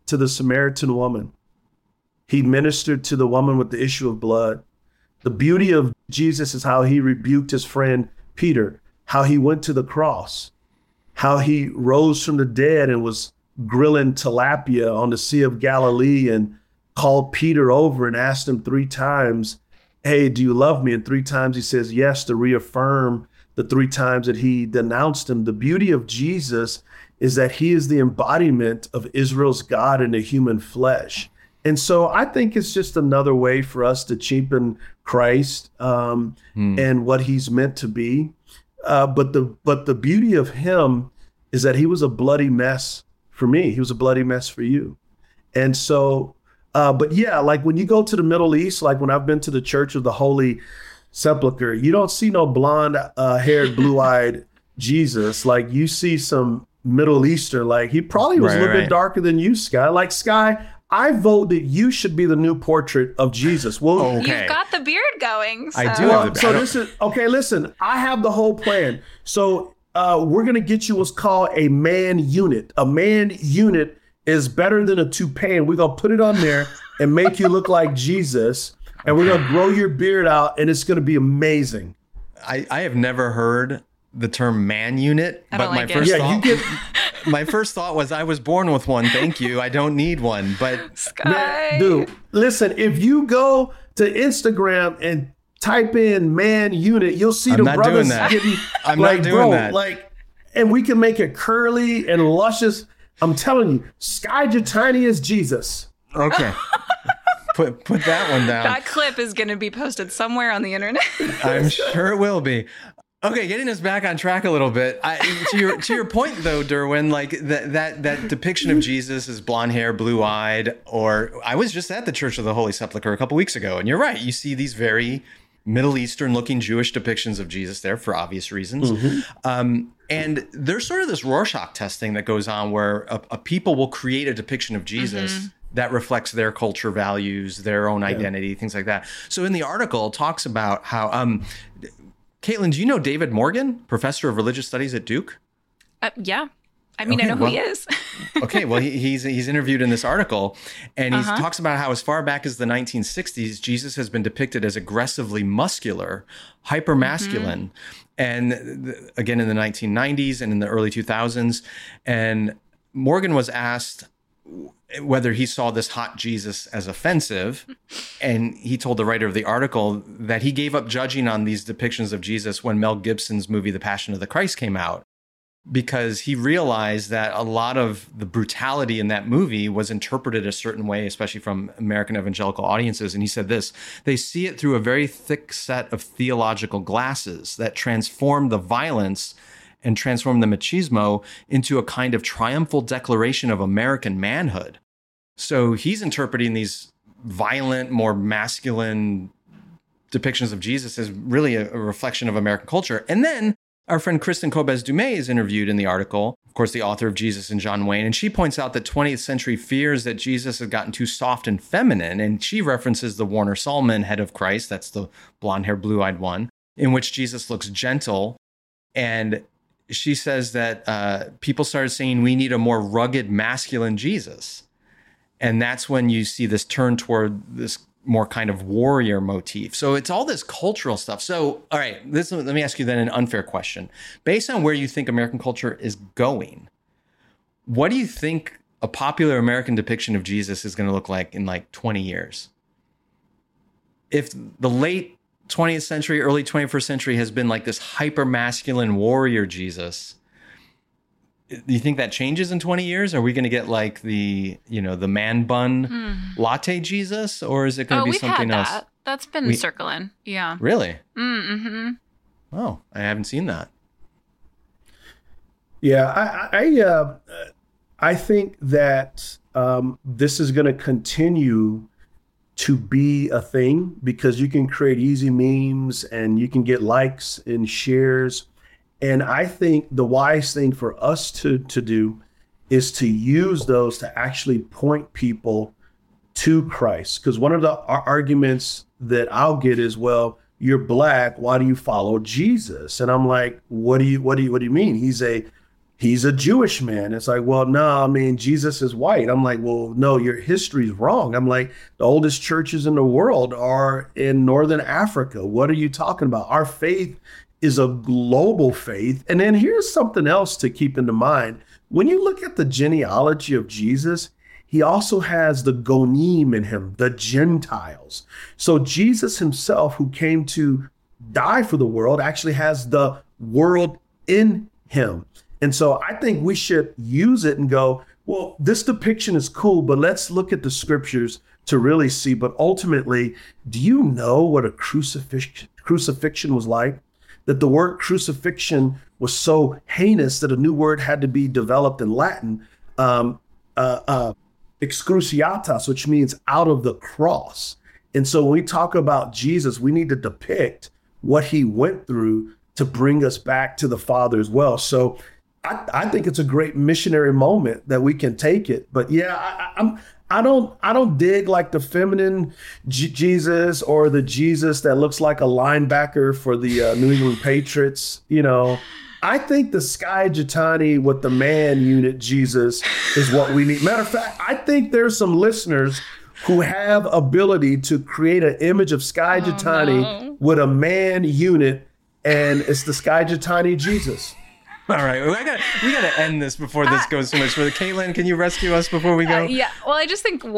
to the Samaritan woman. He ministered to the woman with the issue of blood. The beauty of Jesus is how he rebuked his friend Peter, how he went to the cross, how he rose from the dead and was grilling tilapia on the Sea of Galilee and called Peter over and asked him 3 times, hey, do you love me? And 3 times he says yes, to reaffirm the 3 times that he denounced him. The beauty of Jesus is that he is the embodiment of Israel's God in the human flesh. And so I think it's just another way for us to cheapen Christ and what he's meant to be. But the beauty of him is that he was a bloody mess for me. He was a bloody mess for you. And so, but yeah, like when you go to the Middle East, like when I've been to the Church of the Holy Sepulchre, you don't see no blonde haired, blue-eyed Jesus. Like you see some Middle Eastern, like he probably was a little bit darker than you, Sky. Like Sky, I vote that you should be the new portrait of Jesus. Well, okay. You've got the beard going. So. I do have the beard. So this is, okay, listen, I have the whole plan. So we're going to get you what's called a man unit. A man unit is better than a toupee. We're going to put it on there and make you look like Jesus. And we're going to grow your beard out, and it's going to be amazing. I have never heard the term man unit, but my first thought was I was born with one. Thank you. I don't need one. But Sky. Dude, listen, if you go to Instagram and type in man unit, you'll see the brothers getting I'm not doing that. Like, and we can make it curly and luscious. I'm telling you, Sky Jatini is Jesus. Okay. Put that one down. That clip is going to be posted somewhere on the internet. I'm sure it will be. Okay, getting us back on track a little bit. To your point, though, Derwin, like that depiction of Jesus as blonde hair, blue eyed, or I was just at the Church of the Holy Sepulchre a couple weeks ago, and you're right. You see these very Middle Eastern looking Jewish depictions of Jesus there for obvious reasons. Mm-hmm. And there's sort of this Rorschach testing that goes on where a people will create a depiction of Jesus that reflects their culture values, their own identity, things like that. So in the article, it talks about how, Caitlin, do you know David Morgan, professor of religious studies at Duke? Yeah. I mean, I know who he is. Okay, well, he's interviewed in this article, and he talks about how as far back as the 1960s, Jesus has been depicted as aggressively muscular, hypermasculine, and again in the 1990s and in the early 2000s. And Morgan was asked whether he saw this hot Jesus as offensive. And he told the writer of the article that he gave up judging on these depictions of Jesus when Mel Gibson's movie, The Passion of the Christ, came out, because he realized that a lot of the brutality in that movie was interpreted a certain way, especially from American evangelical audiences. And he said this: they see it through a very thick set of theological glasses that transform the violence and transform the machismo into a kind of triumphal declaration of American manhood. So he's interpreting these violent, more masculine depictions of Jesus as really a reflection of American culture. And then our friend Kristen Kobes-Dumais is interviewed in the article, of course, the author of Jesus and John Wayne, and she points out that 20th century fears that Jesus has gotten too soft and feminine, and she references the Warner Sallman Head of Christ, that's the blonde-haired, blue-eyed one, in which Jesus looks gentle. And she says that people started saying we need a more rugged, masculine Jesus. And that's when you see this turn toward this more kind of warrior motif. So it's all this cultural stuff. So, all right, let me ask you then an unfair question. Based on where you think American culture is going, what do you think a popular American depiction of Jesus is going to look like in like 20 years? If the late 20th century, early 21st century has been like this hyper masculine warrior Jesus, do you think that changes in 20 years? Are we going to get like the man bun latte Jesus, or is it going to be something else? That. That's been circling. Yeah. Really? Mm-hmm. Oh, I haven't seen that. Yeah, I think that this is going to continue to be a thing because you can create easy memes and you can get likes and shares. And I think the wise thing for us to do is to use those to actually point people to Christ. Because one of the arguments that I'll get is, well, you're Black, why do you follow Jesus? And I'm like, what do you mean? He's a he's a Jewish man. It's like, well, no, I mean, Jesus is white. I'm like, well, no, your history's wrong. I'm like, the oldest churches in the world are in Northern Africa. What are you talking about? Our faith is a global faith. And then here's something else to keep in mind. When you look at the genealogy of Jesus, he also has the Gonim in him, the Gentiles. So Jesus himself, who came to die for the world, actually has the world in him. And so I think we should use it and go, well, this depiction is cool, but let's look at the scriptures to really see. But ultimately, do you know what a crucifixion was like? That the word crucifixion was so heinous that a new word had to be developed in Latin, excruciatas, which means out of the cross. And so when we talk about Jesus, we need to depict what he went through to bring us back to the Father as well. So I think it's a great missionary moment that we can take it. But yeah, I don't dig like the feminine Jesus or the Jesus that looks like a linebacker for the New England Patriots. You know, I think the Skye Jethani with the man unit Jesus is what we need. Matter of fact, I think there's some listeners who have ability to create an image of Skye Jethani with a man unit, and it's the Skye Jethani Jesus. All right, we gotta end this before this goes too much further. Caitlin, can you rescue us before we go? Yeah. Well, I just think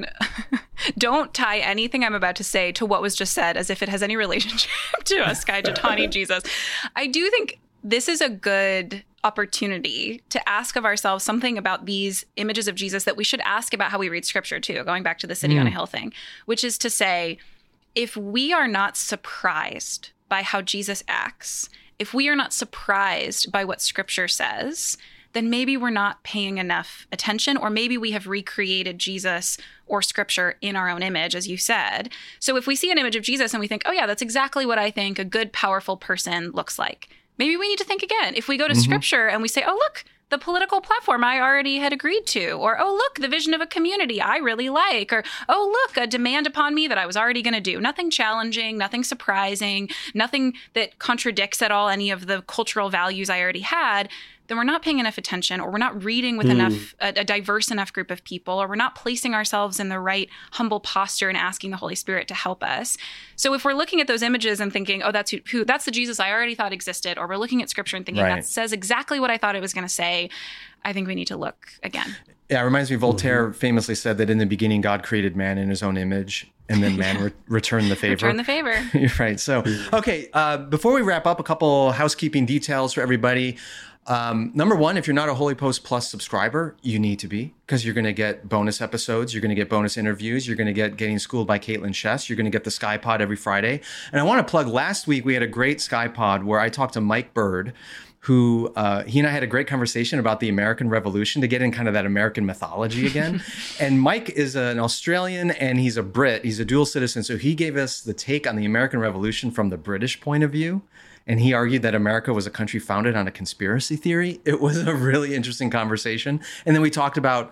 don't tie anything I'm about to say to what was just said as if it has any relationship to a Skye Jethani Jesus. I do think this is a good opportunity to ask of ourselves something about these images of Jesus that we should ask about how we read scripture too, going back to the city on a hill thing, which is to say, if we are not surprised by how Jesus acts, if we are not surprised by what scripture says, then maybe we're not paying enough attention, or maybe we have recreated Jesus or scripture in our own image, as you said. So if we see an image of Jesus and we think, oh yeah, that's exactly what I think a good, powerful person looks like, maybe we need to think again. If we go to scripture and we say, oh, look, the political platform I already had agreed to, or, oh, look, the vision of a community I really like, or, oh, look, a demand upon me that I was already going to do. Nothing challenging, nothing surprising, nothing that contradicts at all any of the cultural values I already had. Then we're not paying enough attention, or we're not reading with enough, a diverse enough group of people, or we're not placing ourselves in the right humble posture and asking the Holy Spirit to help us. So if we're looking at those images and thinking, oh, that's that's the Jesus I already thought existed, or we're looking at scripture and thinking that says exactly what I thought it was going to say, I think we need to look again. Yeah, it reminds me, Voltaire famously said that in the beginning, God created man in his own image, and then man returned the favor. Return the favor. You're right. So, okay, before we wrap up, a couple housekeeping details for everybody. Number one, if you're not a Holy Post Plus subscriber, you need to be, because you're going to get bonus episodes. You're going to get bonus interviews. You're going to get Getting Schooled by Caitlin Chess. You're going to get the Sky Pod every Friday. And I want to plug, last week we had a great Sky Pod where I talked to Mike Bird, who he and I had a great conversation about the American Revolution to get in kind of that American mythology again. And Mike is an Australian and he's a Brit. He's a dual citizen. So he gave us the take on the American Revolution from the British point of view. And he argued that America was a country founded on a conspiracy theory. It was a really interesting conversation. And then we talked about,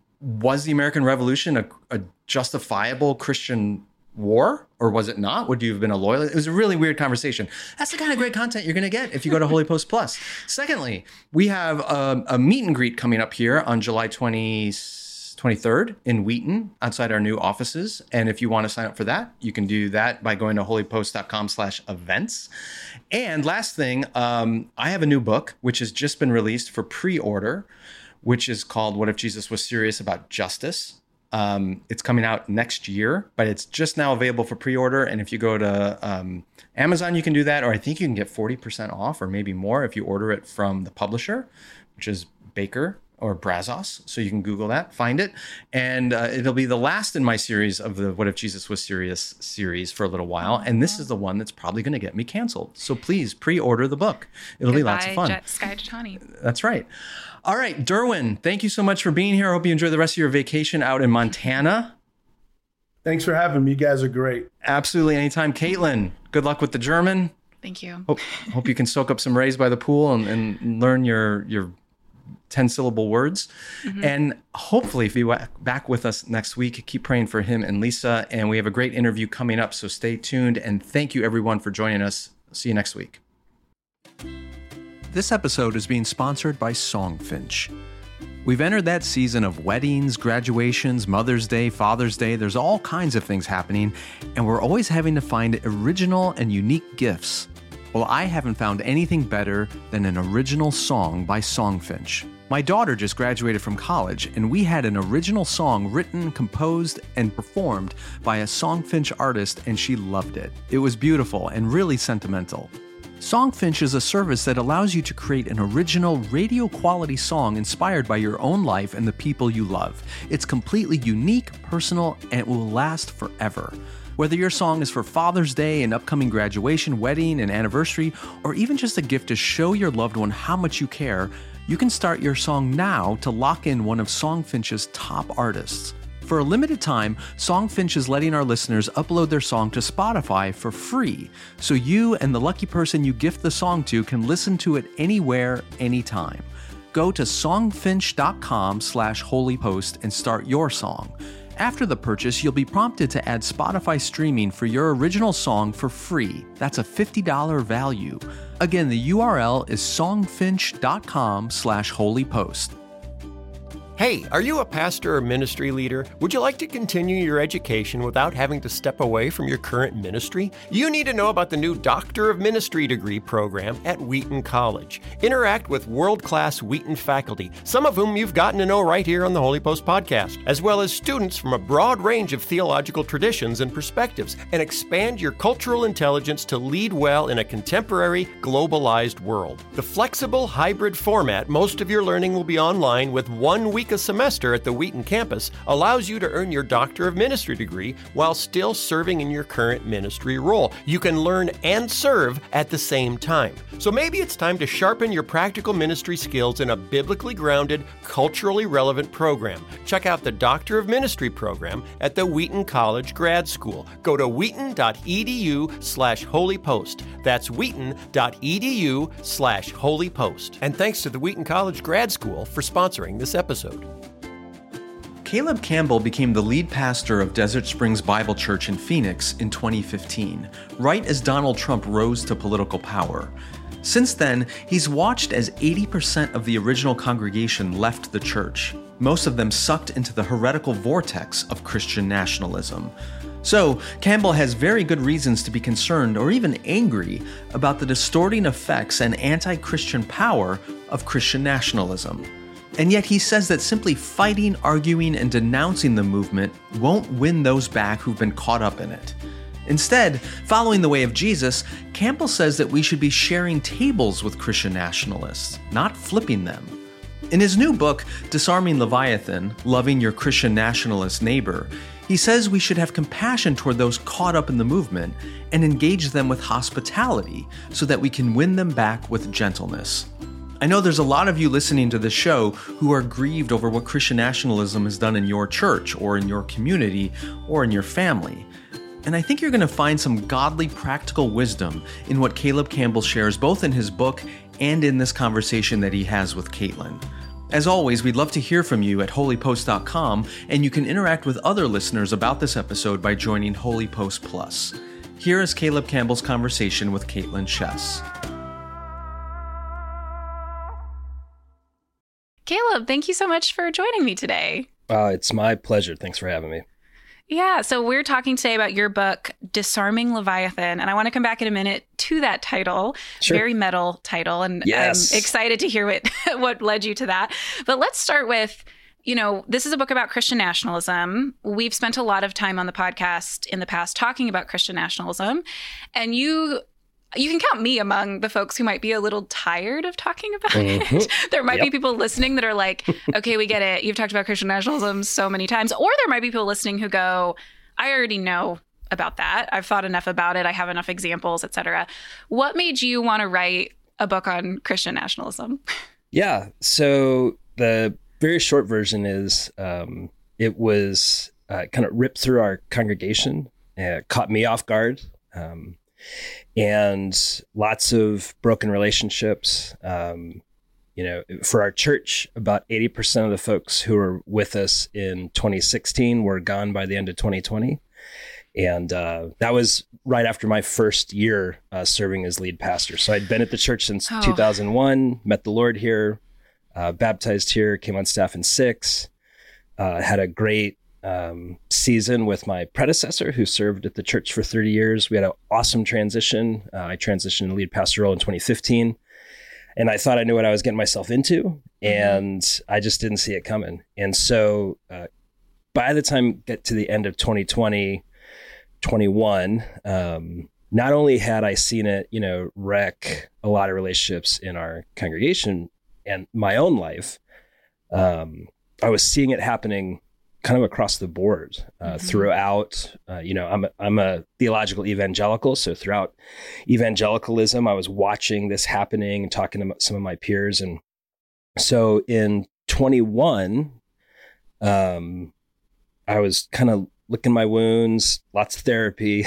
was the American Revolution a justifiable Christian war, or was it not? Would you have been a loyalist? It was a really weird conversation. That's the kind of great content you're going to get if you go to Holy Post Plus. Secondly, we have a meet and greet coming up here on July 23rd in Wheaton outside our new offices. And if you want to sign up for that, you can do that by going to holypost.com/events. And last thing, I have a new book, which has just been released for pre-order, which is called What If Jesus Was Serious About Justice? It's coming out next year, but it's just now available for pre-order. And if you go to Amazon, you can do that, or I think you can get 40% off or maybe more if you order it from the publisher, which is Baker or Brazos. So you can Google that, find it. And it'll be the last in my series of the What If Jesus Was Serious series for a little while. And this is the one that's probably going to get me canceled. So please pre-order the book. It'll be lots of fun. Skye Jethani. That's right. All right, Derwin, thank you so much for being here. I hope you enjoy the rest of your vacation out in Montana. Thanks for having me. You guys are great. Absolutely. Anytime. Caitlin, good luck with the German. Thank you. Hope you can soak up some rays by the pool and learn your 10-syllable words. Mm-hmm. And hopefully, if you're back with us next week, keep praying for him and Lisa. And we have a great interview coming up, so stay tuned. And thank you, everyone, for joining us. See you next week. This episode is being sponsored by Songfinch. We've entered that season of weddings, graduations, Mother's Day, Father's Day. There's all kinds of things happening, and we're always having to find original and unique gifts. Well, I haven't found anything better than an original song by Songfinch. My daughter just graduated from college, and we had an original song written, composed, and performed by a Songfinch artist, and she loved it. It was beautiful and really sentimental. Songfinch is a service that allows you to create an original radio-quality song inspired by your own life and the people you love. It's completely unique, personal, and it will last forever. Whether your song is for Father's Day, an upcoming graduation, wedding, an anniversary, or even just a gift to show your loved one how much you care, you can start your song now to lock in one of Songfinch's top artists. For a limited time, Songfinch is letting our listeners upload their song to Spotify for free, so you and the lucky person you gift the song to can listen to it anywhere, anytime. Go to songfinch.com/holypost and start your song. After the purchase, you'll be prompted to add Spotify streaming for your original song for free. That's a $50 value. Again, the URL is songfinch.com/holypost. Hey, are you a pastor or ministry leader? Would you like to continue your education without having to step away from your current ministry? You need to know about the new Doctor of Ministry degree program at Wheaton College. Interact with world-class Wheaton faculty, some of whom you've gotten to know right here on the Holy Post podcast, as well as students from a broad range of theological traditions and perspectives, and expand your cultural intelligence to lead well in a contemporary, globalized world. The flexible hybrid format, most of your learning will be online with 1 week a semester at the Wheaton campus, allows you to earn your Doctor of Ministry degree while still serving in your current ministry role. You can learn and serve at the same time. So maybe it's time to sharpen your practical ministry skills in a biblically grounded, culturally relevant program. Check out the Doctor of Ministry program at the Wheaton College Grad School. Go to wheaton.edu/holypost. That's wheaton.edu/holypost. And thanks to the Wheaton College Grad School for sponsoring this episode. Caleb Campbell became the lead pastor of Desert Springs Bible Church in Phoenix in 2015, right as Donald Trump rose to political power. Since then, he's watched as 80% of the original congregation left the church, most of them sucked into the heretical vortex of Christian nationalism. So, Campbell has very good reasons to be concerned or even angry about the distorting effects and anti-Christian power of Christian nationalism. And yet he says that simply fighting, arguing, and denouncing the movement won't win those back who've been caught up in it. Instead, following the way of Jesus, Campbell says that we should be sharing tables with Christian nationalists, not flipping them. In his new book, Disarming Leviathan, Loving Your Christian Nationalist Neighbor, he says we should have compassion toward those caught up in the movement and engage them with hospitality so that we can win them back with gentleness. I know there's a lot of you listening to this show who are grieved over what Christian nationalism has done in your church or in your community or in your family. And I think you're going to find some godly practical wisdom in what Caleb Campbell shares both in his book and in this conversation that he has with Caitlin. As always, we'd love to hear from you at holypost.com, and you can interact with other listeners about this episode by joining Holy Post Plus. Here is Caleb Campbell's conversation with Caitlin Chess. Caleb, thank you so much for joining me today. It's my pleasure. Thanks for having me. Yeah, so we're talking today about your book, Disarming Leviathan, and I want to come back in a minute to that title. Sure. Very metal title, and yes. I'm excited to hear what led you to that. But let's start with, this is a book about Christian nationalism. We've spent a lot of time on the podcast in the past talking about Christian nationalism, and you can count me among the folks who might be a little tired of talking about it. There might be people listening that are like, okay, we get it. You've talked about Christian nationalism so many times. Or there might be people listening who go, I already know about that. I've thought enough about it. I have enough examples, etc. What made you want to write a book on Christian nationalism? Yeah. So the very short version is it was kind of ripped through our congregation. Caught me off guard. And lots of broken relationships. For our church, about 80% of the folks who were with us in 2016 were gone by the end of 2020. And that was right after my first year serving as lead pastor. So I'd been at the church since 2001, met the Lord here, baptized here, came on staff in 6, had a great season with my predecessor who served at the church for 30 years. We had an awesome transition. I transitioned to lead pastor role in 2015. And I thought I knew what I was getting myself into, and I just didn't see it coming. And so by the time I get to the end of 2020, 21, not only had I seen it, wreck a lot of relationships in our congregation and my own life, I was seeing it happening kind of across the board throughout. I'm a theological evangelical, so throughout evangelicalism, I was watching this happening and talking to some of my peers. And so in 21, I was kind of licking my wounds, lots of therapy,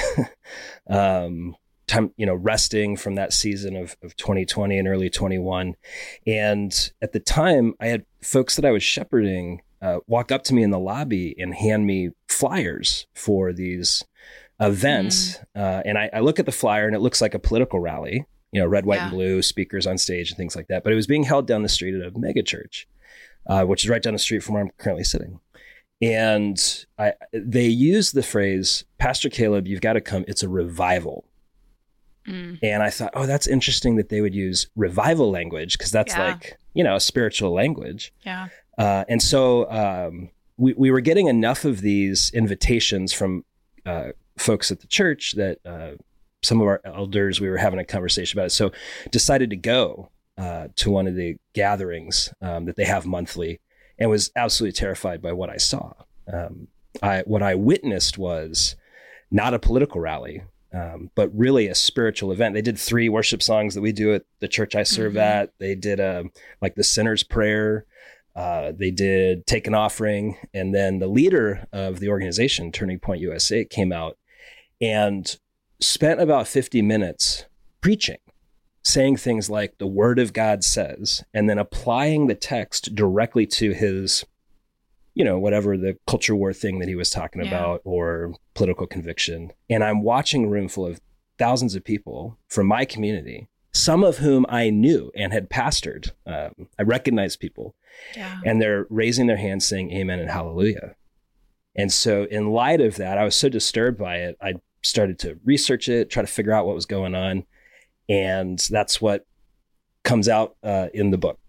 time, resting from that season of 2020 and early 21. And at the time, I had folks that I was shepherding walk up to me in the lobby and hand me flyers for these events. And I look at the flyer and it looks like a political rally, red, white, and blue, speakers on stage and things like that. But it was being held down the street at a mega church, which is right down the street from where I'm currently sitting. And they use the phrase, Pastor Caleb, you've got to come. It's a revival. And I thought, that's interesting that they would use revival language, because that's like, a spiritual language. Yeah. And so we were getting enough of these invitations from folks at the church that some of our elders, we were having a conversation about it. So decided to go to one of the gatherings that they have monthly, and was absolutely terrified by what I saw. What I witnessed was not a political rally, but really a spiritual event. They did 3 worship songs that we do at the church I serve at. They did like the Sinner's Prayer. They did Take an Offering. And then the leader of the organization, Turning Point USA, came out and spent about 50 minutes preaching, saying things like the Word of God says, and then applying the text directly to his, whatever the culture war thing that he was talking about, or political conviction. And I'm watching a room full of thousands of people from my community, some of whom I knew and had pastored. I recognized people, and they're raising their hands saying amen and hallelujah. And so in light of that, I was so disturbed by it. I started to research it, try to figure out what was going on. And that's what comes out in the book.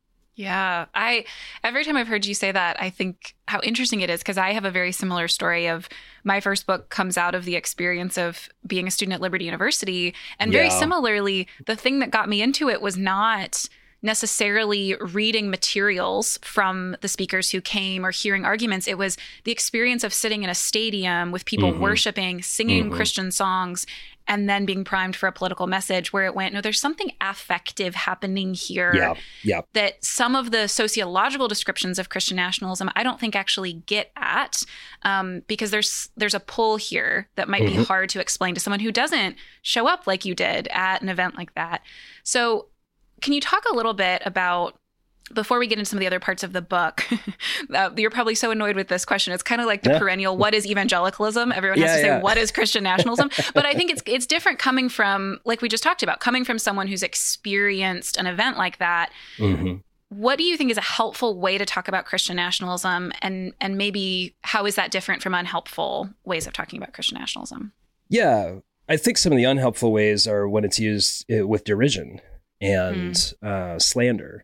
Yeah. Every time I've heard you say that, I think how interesting it is, because I have a very similar story of my first book comes out of the experience of being a student at Liberty University. And very similarly, the thing that got me into it was not necessarily reading materials from the speakers who came or hearing arguments. It was the experience of sitting in a stadium with people worshiping, singing Christian songs, and then being primed for a political message, where it went, no, there's something affective happening here that some of the sociological descriptions of Christian nationalism I don't think actually get at, because there's a pull here that might be hard to explain to someone who doesn't show up like you did at an event like that. So can you talk a little bit about, before we get into some of the other parts of the book, you're probably so annoyed with this question. It's kind of like the perennial, what is evangelicalism? Everyone has to say, what is Christian nationalism? But I think it's different coming from, like we just talked about, coming from someone who's experienced an event like that. What do you think is a helpful way to talk about Christian nationalism? And maybe how is that different from unhelpful ways of talking about Christian nationalism? Yeah, I think some of the unhelpful ways are when it's used with derision and slander.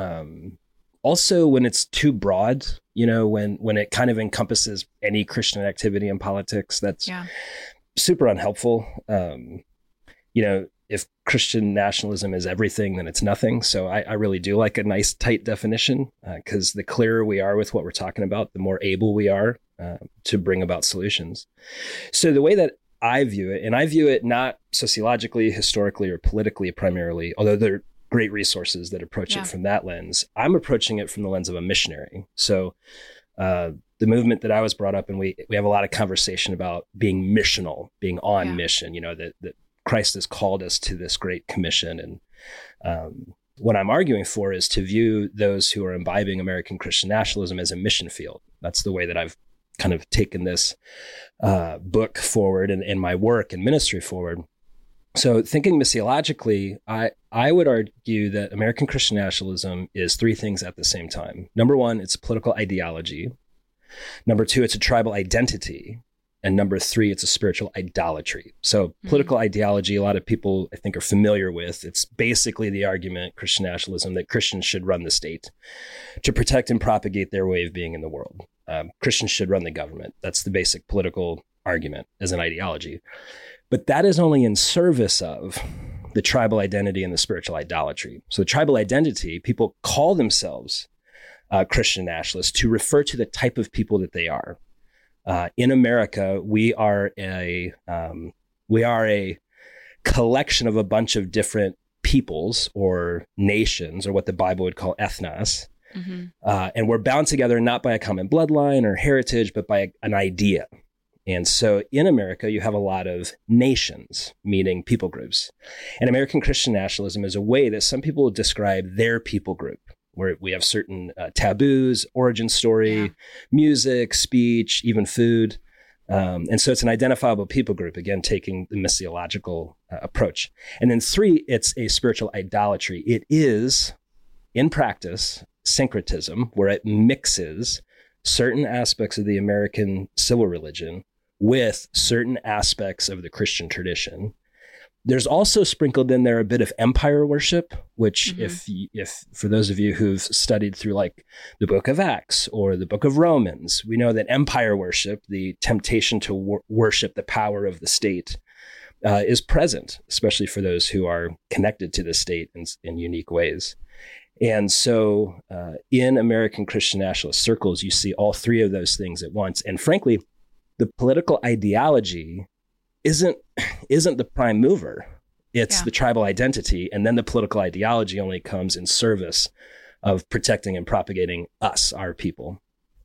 Also when it's too broad, when it kind of encompasses any Christian activity in politics, that's super unhelpful. If Christian nationalism is everything, then it's nothing. So I really do like a nice tight definition, because the clearer we are with what we're talking about, the more able we are to bring about solutions. So the way that I view it, and I view it not sociologically, historically, or politically primarily, although they're great resources that approach it from that lens. I'm approaching it from the lens of a missionary. So the movement that I was brought up in, we have a lot of conversation about being missional, being on mission, that Christ has called us to this great commission. And what I'm arguing for is to view those who are imbibing American Christian nationalism as a mission field. That's the way that I've kind of taken this book forward and my work and ministry forward. So thinking missiologically, I would argue that American Christian nationalism is three things at the same time. Number one, it's a political ideology. Number two, it's a tribal identity. And number three, it's a spiritual idolatry. So political ideology, a lot of people, I think, are familiar with. It's basically the argument, Christian nationalism, that Christians should run the state to protect and propagate their way of being in the world. Christians should run the government. That's the basic political argument as an ideology. But that is only in service of the tribal identity and the spiritual idolatry. So the tribal identity, people call themselves Christian nationalists to refer to the type of people that they are. In America, we are a collection of a bunch of different peoples or nations, or what the Bible would call ethnos. And we're bound together not by a common bloodline or heritage, but by an idea. And so in America, you have a lot of nations, meaning people groups. And American Christian nationalism is a way that some people describe their people group, where we have certain taboos, origin story, music, speech, even food. And so it's an identifiable people group, again, taking the missiological approach. And then three, it's a spiritual idolatry. It is, in practice, syncretism, where it mixes certain aspects of the American civil religion with certain aspects of the Christian tradition. There's also sprinkled in there a bit of empire worship, which if for those of you who've studied through like the book of Acts or the book of Romans, we know that empire worship, the temptation to worship the power of the state, is present, especially for those who are connected to the state in unique ways. And so in American Christian nationalist circles, you see all three of those things at once. And frankly, the political ideology isn't the prime mover. It's the tribal identity. And then the political ideology only comes in service of protecting and propagating us, our people.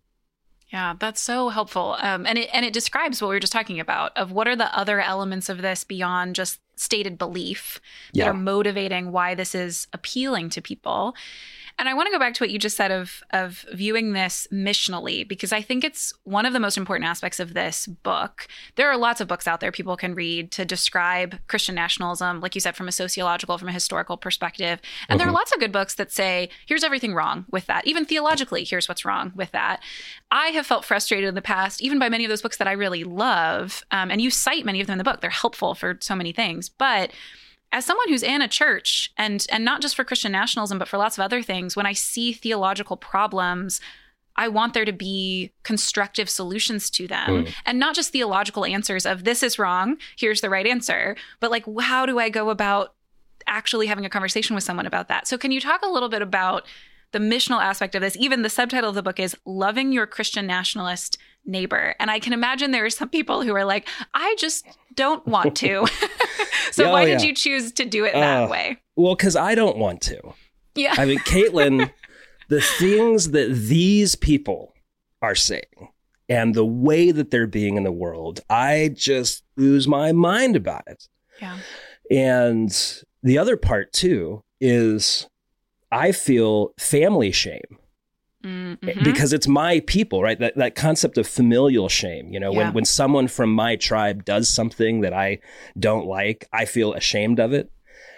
Yeah, that's so helpful. And it describes what we were just talking about, of what are the other elements of this beyond just stated belief that are motivating why this is appealing to people. And I want to go back to what you just said of viewing this missionally, because I think it's one of the most important aspects of this book. There are lots of books out there people can read to describe Christian nationalism, like you said, from a sociological, from a historical perspective. And there are lots of good books that say, here's everything wrong with that. Even theologically, here's what's wrong with that. I have felt frustrated in the past, even by many of those books that I really love. And you cite many of them in the book. They're helpful for so many things. But as someone who's in a church, and not just for Christian nationalism, but for lots of other things, when I see theological problems, I want there to be constructive solutions to them, and not just theological answers of this is wrong, here's the right answer, but like, how do I go about actually having a conversation with someone about that? So can you talk a little bit about the missional aspect of this? Even the subtitle of the book is Loving Your Christian Nationalist Neighbor. And I can imagine there are some people who are like, I just don't want to. So why did you choose to do it that way? Well, because I don't want to. Yeah. I mean, Caitlin, the things that these people are saying and the way that they're being in the world, I just lose my mind about it. Yeah. And the other part, too, is I feel family shame. Because it's my people, right? That concept of familial shame, you know, when someone from my tribe does something that I don't like, I feel ashamed of it.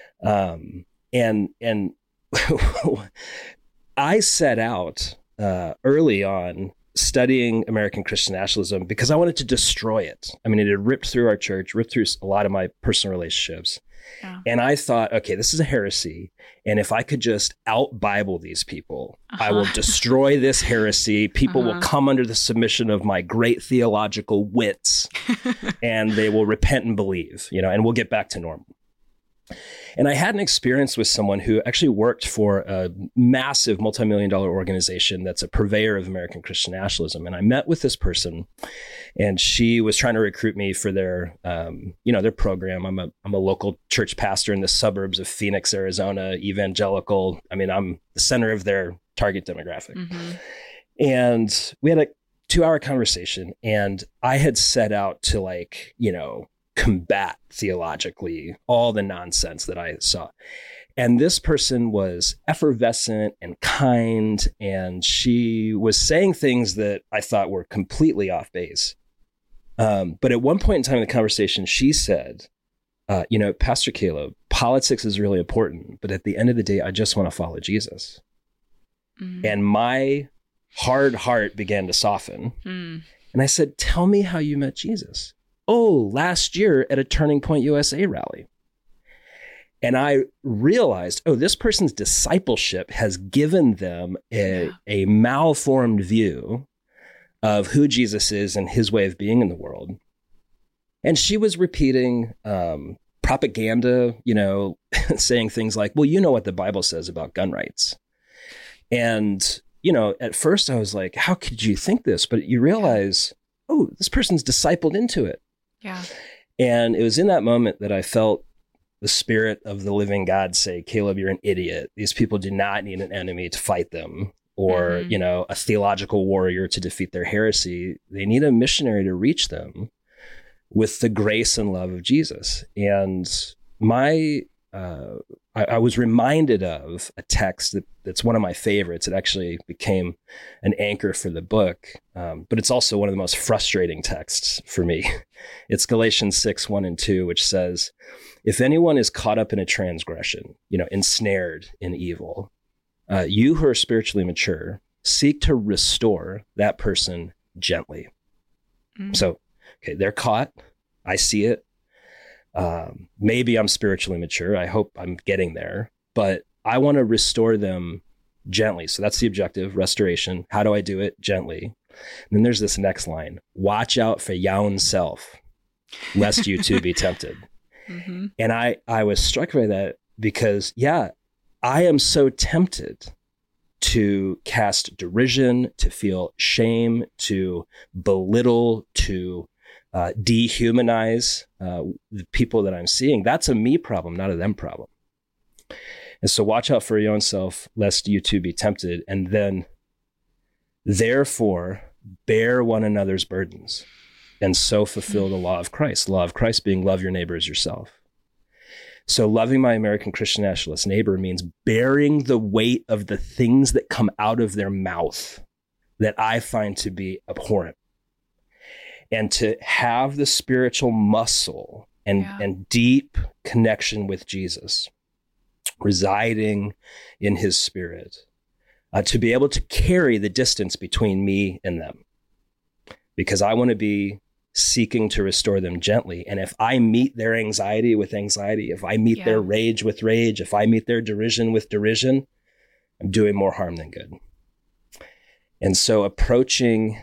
And I set out early on studying American Christian nationalism because I wanted to destroy it. I mean, it had ripped through our church, ripped through a lot of my personal relationships. Yeah. And I thought, okay, this is a heresy. And if I could just out-Bible these people, I will destroy this heresy. People will come under the submission of my great theological wits and they will repent and believe, you know, and we'll get back to normal. And I had an experience with someone who actually worked for a massive multi-million-dollar organization that's a purveyor of American Christian nationalism. And I met with this person, and she was trying to recruit me for their, their program. I'm a local church pastor in the suburbs of Phoenix, Arizona, evangelical. I mean, I'm the center of their target demographic. And we had a 2-hour conversation, and I had set out to combat theologically all the nonsense that I saw. And this person was effervescent and kind, and she was saying things that I thought were completely off base. But at one point in time in the conversation, she said, Pastor Caleb, politics is really important, but at the end of the day, I just want to follow Jesus. Mm. And my hard heart began to soften. Mm. And I said, tell me how you met Jesus. Oh, last year at a Turning Point USA rally. And I realized, this person's discipleship has given them a malformed view of who Jesus is and his way of being in the world. And she was repeating propaganda, saying things like, well, you know what the Bible says about gun rights. And, at first I was like, how could you think this? But you realize, this person's discipled into it. Yeah. And it was in that moment that I felt the Spirit of the living God say, Caleb, you're an idiot. These people do not need an enemy to fight them or, a theological warrior to defeat their heresy. They need a missionary to reach them with the grace and love of Jesus. And I was reminded of a text that's one of my favorites. It actually became an anchor for the book, but it's also one of the most frustrating texts for me. It's Galatians 6:1-2, which says, if anyone is caught up in a transgression, ensnared in evil, you who are spiritually mature, seek to restore that person gently. Mm. So, they're caught. I see it. Maybe I'm spiritually mature. I hope I'm getting there, but I want to restore them gently. So that's the objective, restoration. How do I do it? Gently. And then there's this next line, watch out for your own self, lest you too be tempted. Mm-hmm. And I was struck by that because, I am so tempted to cast derision, to feel shame, to belittle, to dehumanize the people that I'm seeing. That's a me problem, not a them problem. And so watch out for your own self, lest you too be tempted. And then, therefore, bear one another's burdens and so fulfill the law of Christ. The law of Christ being love your neighbor as yourself. So loving my American Christian nationalist neighbor means bearing the weight of the things that come out of their mouth that I find to be abhorrent. And to have the spiritual muscle and deep connection with Jesus, residing in his Spirit, to be able to carry the distance between me and them. Because I want to be seeking to restore them gently. And if I meet their anxiety with anxiety, if I meet their rage with rage, if I meet their derision with derision, I'm doing more harm than good. And so approaching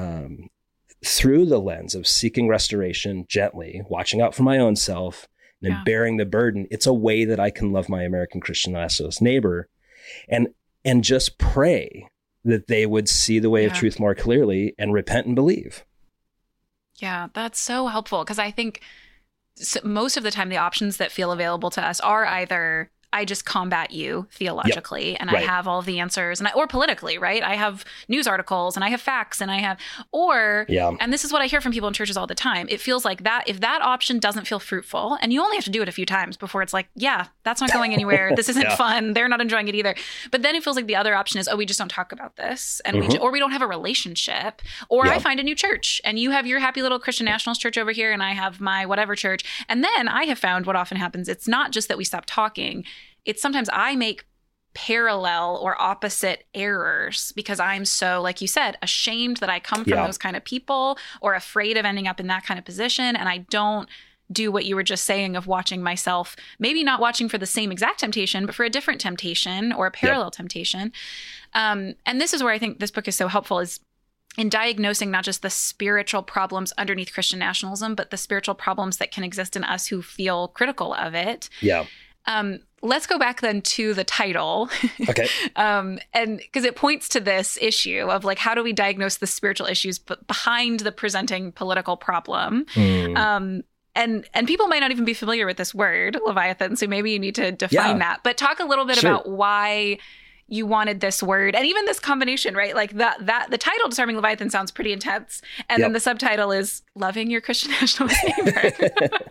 through the lens of seeking restoration gently, watching out for my own self, and then bearing the burden, it's a way that I can love my American Christian nationalist neighbor and just pray that they would see the way of truth more clearly and repent and believe. Yeah, that's so helpful because I think most of the time the options that feel available to us are either I just combat you theologically and I have all of the answers or politically, right? I have news articles and I have facts and I have, and this is what I hear from people in churches all the time. It feels like that if that option doesn't feel fruitful and you only have to do it a few times before it's like, that's not going anywhere. This isn't fun. They're not enjoying it either. But then it feels like the other option is, we just don't talk about this and or we don't have a relationship or I find a new church and you have your happy little Christian nationalist church over here and I have my whatever church. And then I have found what often happens. It's not just that we stop talking. It's sometimes I make parallel or opposite errors because I'm so, like you said, ashamed that I come from those kind of people or afraid of ending up in that kind of position. And I don't do what you were just saying of watching myself, maybe not watching for the same exact temptation, but for a different temptation or a parallel temptation. And this is where I think this book is so helpful is in diagnosing not just the spiritual problems underneath Christian nationalism, but the spiritual problems that can exist in us who feel critical of it. Yeah. Let's go back then to the title. Okay. And because it points to this issue of like, how do we diagnose the spiritual issues behind the presenting political problem? And people might not even be familiar with this word, Leviathan. So maybe you need to define that. But talk a little bit about why you wanted this word and even this combination, right? Like that the title Disarming Leviathan sounds pretty intense. And then the subtitle is Loving Your Christian Nationalist Neighbor.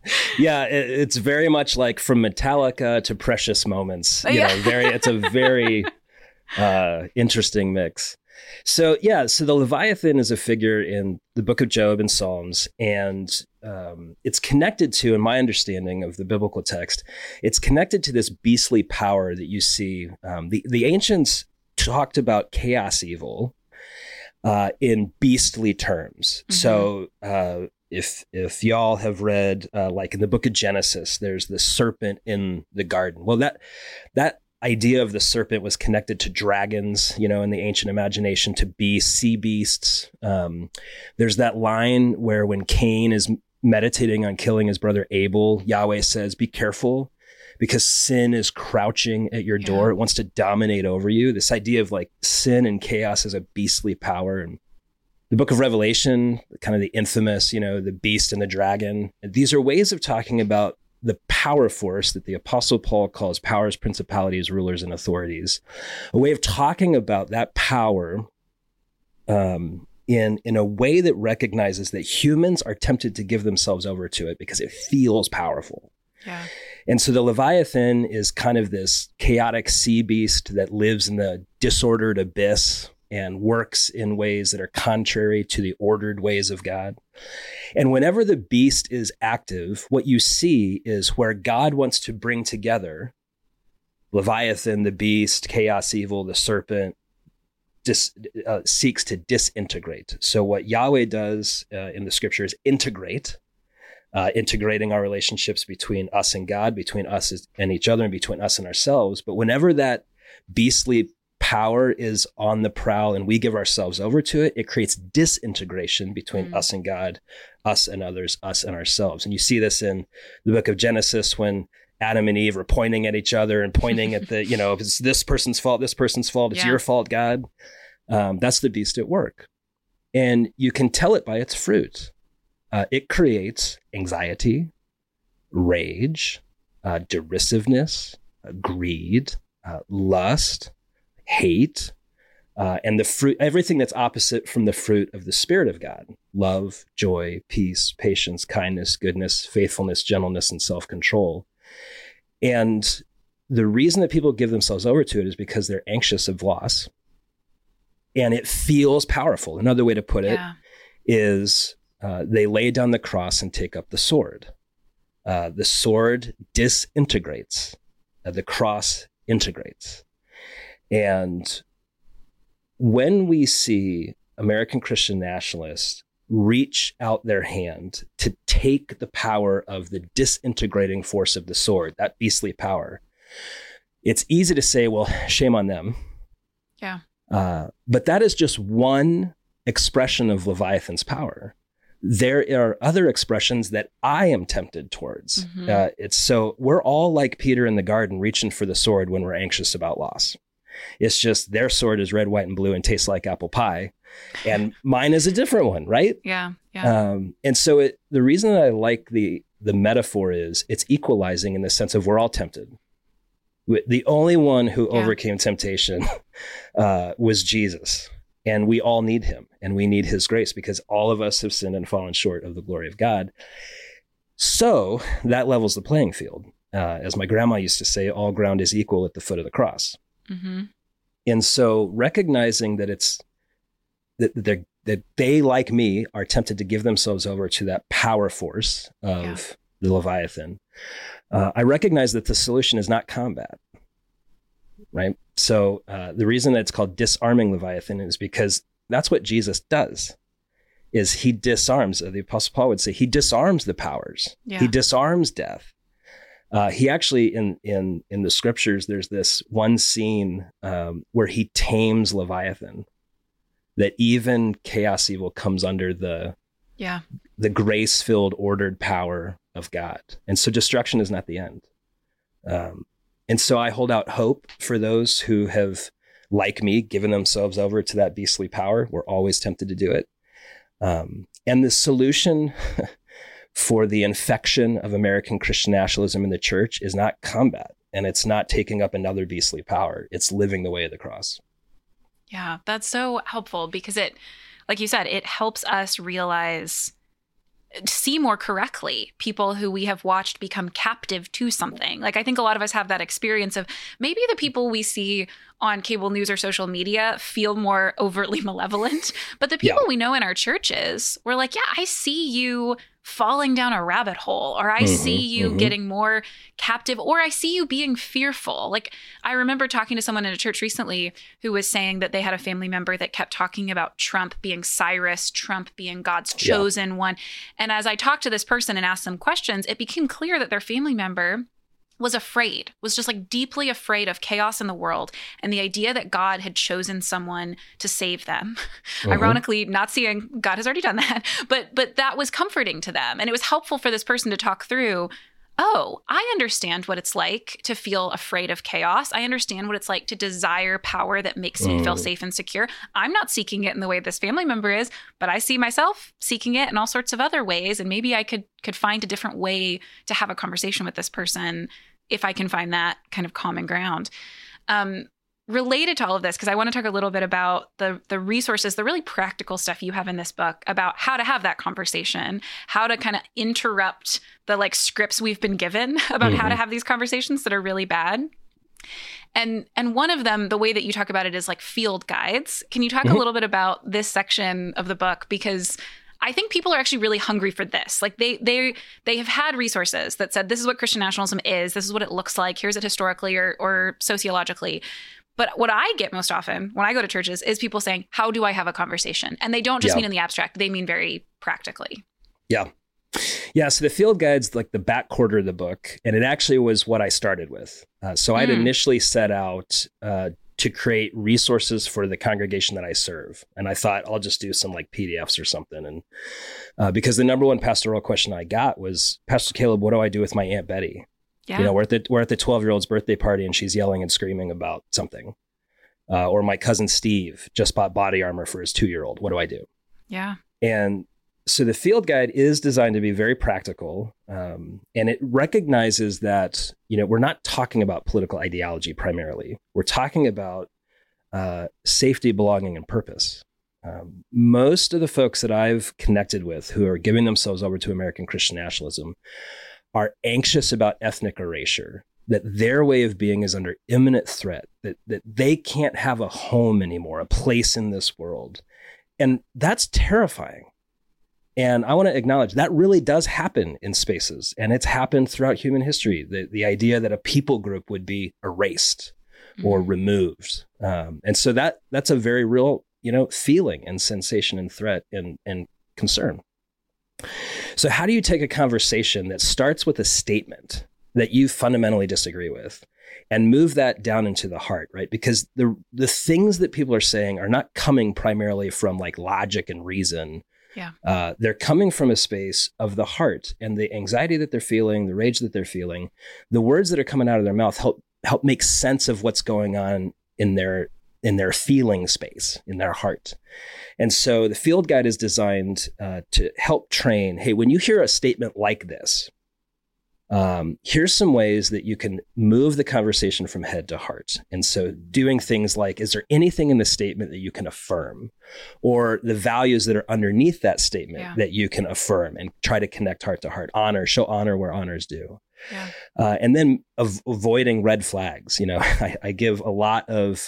Yeah, it's very much like from Metallica to Precious Moments. It's a very interesting mix. So the Leviathan is a figure in the book of Job and Psalms, and it's connected to, in my understanding of the biblical text, it's connected to this beastly power that you see. The ancients talked about chaos evil in beastly terms. Mm-hmm. So if y'all have read, like in the book of Genesis, there's the serpent in the garden. Well, that idea of the serpent was connected to dragons, in the ancient imagination, to sea beasts. There's that line where when Cain is meditating on killing his brother Abel, Yahweh says, be careful because sin is crouching at your door. It wants to dominate over you. This idea of like sin and chaos as a beastly power. And the book of Revelation, kind of the infamous, the beast and the dragon. These are ways of talking about the power force that the Apostle Paul calls powers, principalities, rulers, and authorities. A way of talking about that power in a way that recognizes that humans are tempted to give themselves over to it because it feels powerful. Yeah. And so the Leviathan is kind of this chaotic sea beast that lives in the disordered abyss and works in ways that are contrary to the ordered ways of God. And whenever the beast is active, what you see is where God wants to bring together Leviathan, the beast, chaos evil, the serpent, seeks to disintegrate. So what Yahweh does in the scripture is integrating our relationships between us and God, between us and each other, and between us and ourselves. But whenever that beastly power is on the prowl and we give ourselves over to it, it creates disintegration between us and God, us and others, us and ourselves. And you see this in the book of Genesis when Adam and Eve are pointing at each other and pointing at the, it's this person's fault, it's your fault, God. That's the beast at work. And you can tell it by its fruit. It creates anxiety, rage, derisiveness, greed, lust, hate, and the fruit, everything that's opposite from the fruit of the Spirit of God: love, joy, peace, patience, kindness, goodness, faithfulness, gentleness, and self-control. And the reason that people give themselves over to it is because they're anxious of loss, and it feels powerful. Another way to put it is they lay down the cross and take up the sword. The sword disintegrates. The cross integrates. And when we see American Christian nationalists reach out their hand to take the power of the disintegrating force of the sword, that beastly power, it's easy to say, well, shame on them. Yeah. But that is just one expression of Leviathan's power. There are other expressions that I am tempted towards. It's so we're all like Peter in the garden reaching for the sword when we're anxious about loss. It's just their sword is red, white, and blue and tastes like apple pie. And mine is a different one, right? Yeah. And so the reason that I like the metaphor is it's equalizing in the sense of we're all tempted. The only one who overcame temptation was Jesus. And we all need him, and we need his grace because all of us have sinned and fallen short of the glory of God. So that levels the playing field. As my grandma used to say, all ground is equal at the foot of the cross. Mm-hmm. And so recognizing that that they, like me, are tempted to give themselves over to that power force of the Leviathan, I recognize that the solution is not combat. Right. So the reason that it's called disarming Leviathan is because that's what Jesus does, is he disarms. The Apostle Paul would say he disarms the powers. Yeah. He disarms death. He actually, in the scriptures, there's this one scene where he tames Leviathan, that even chaos evil comes under the grace-filled, ordered power of God. And so destruction is not the end. And so I hold out hope for those who have, like me, given themselves over to that beastly power. We're always tempted to do it. And the solution for the infection of American Christian nationalism in the church is not combat, and it's not taking up another beastly power. It's living the way of the cross. Yeah, that's so helpful because it, like you said, it helps us realize see more correctly people who we have watched become captive to something. Like, I think a lot of us have that experience of maybe the people we see on cable news or social media feel more overtly malevolent, but the people we know in our churches, we're like, yeah, I see you falling down a rabbit hole, or I see you getting more captive, or I see you being fearful. Like, I remember talking to someone in a church recently who was saying that they had a family member that kept talking about Trump being Cyrus, Trump being God's chosen one. And as I talked to this person and asked them questions, it became clear that their family member was afraid, was just like deeply afraid of chaos in the world and the idea that God had chosen someone to save them. Ironically, not seeing God has already done that, but that was comforting to them. And it was helpful for this person to talk through, oh, I understand what it's like to feel afraid of chaos. I understand what it's like to desire power that makes me feel safe and secure. I'm not seeking it in the way this family member is, but I see myself seeking it in all sorts of other ways. And maybe I could find a different way to have a conversation with this person if I can find that kind of common ground. Related to all of this, because I want to talk a little bit about the resources, the really practical stuff you have in this book about how to have that conversation, how to kind of interrupt the like scripts we've been given about how to have these conversations that are really bad. And one of them, the way that you talk about it is like field guides. Can you talk a little bit about this section of the book? Because I think people are actually really hungry for this. Like they have had resources that said, this is what Christian nationalism is. This is what it looks like. Here's it historically or sociologically. But what I get most often when I go to churches is people saying, how do I have a conversation? And they don't just mean in the abstract. They mean very practically. Yeah. Yeah. So the field guide's like the back quarter of the book. And it actually was what I started with. So I'd initially set out to create resources for the congregation that I serve. And I thought I'll just do some like PDFs or something. And because the number one pastoral question I got was, Pastor Caleb, what do I do with my Aunt Betty? Yeah. You know, we're at the 12-year-old's birthday party and she's yelling and screaming about something. Or my cousin Steve just bought body armor for his 2-year-old. What do I do? Yeah. And so the field guide is designed to be very practical. And it recognizes that, you know, we're not talking about political ideology primarily. We're talking about safety, belonging, and purpose. Most of the folks that I've connected with who are giving themselves over to American Christian nationalism are anxious about ethnic erasure, that their way of being is under imminent threat, that they can't have a home anymore, a place in this world. And that's terrifying. And I want to acknowledge that really does happen in spaces, and it's happened throughout human history. The idea that a people group would be erased or removed. And so that's a very real, you know, feeling and sensation and threat and concern. So how do you take a conversation that starts with a statement that you fundamentally disagree with and move that down into the heart, right? Because the things that people are saying are not coming primarily from like logic and reason. Yeah. They're coming from a space of the heart and the anxiety that they're feeling, the rage that they're feeling. The words that are coming out of their mouth help make sense of what's going on in their feeling space, in their heart. And so the field guide is designed to help train, hey, when you hear a statement like this, here's some ways that you can move the conversation from head to heart. And so doing things like, is there anything in the statement that you can affirm, or the values that are underneath that statement that you can affirm and try to connect heart to heart? Honor, show honor where honor's due. Yeah. And then avoiding red flags. You know, I give a lot of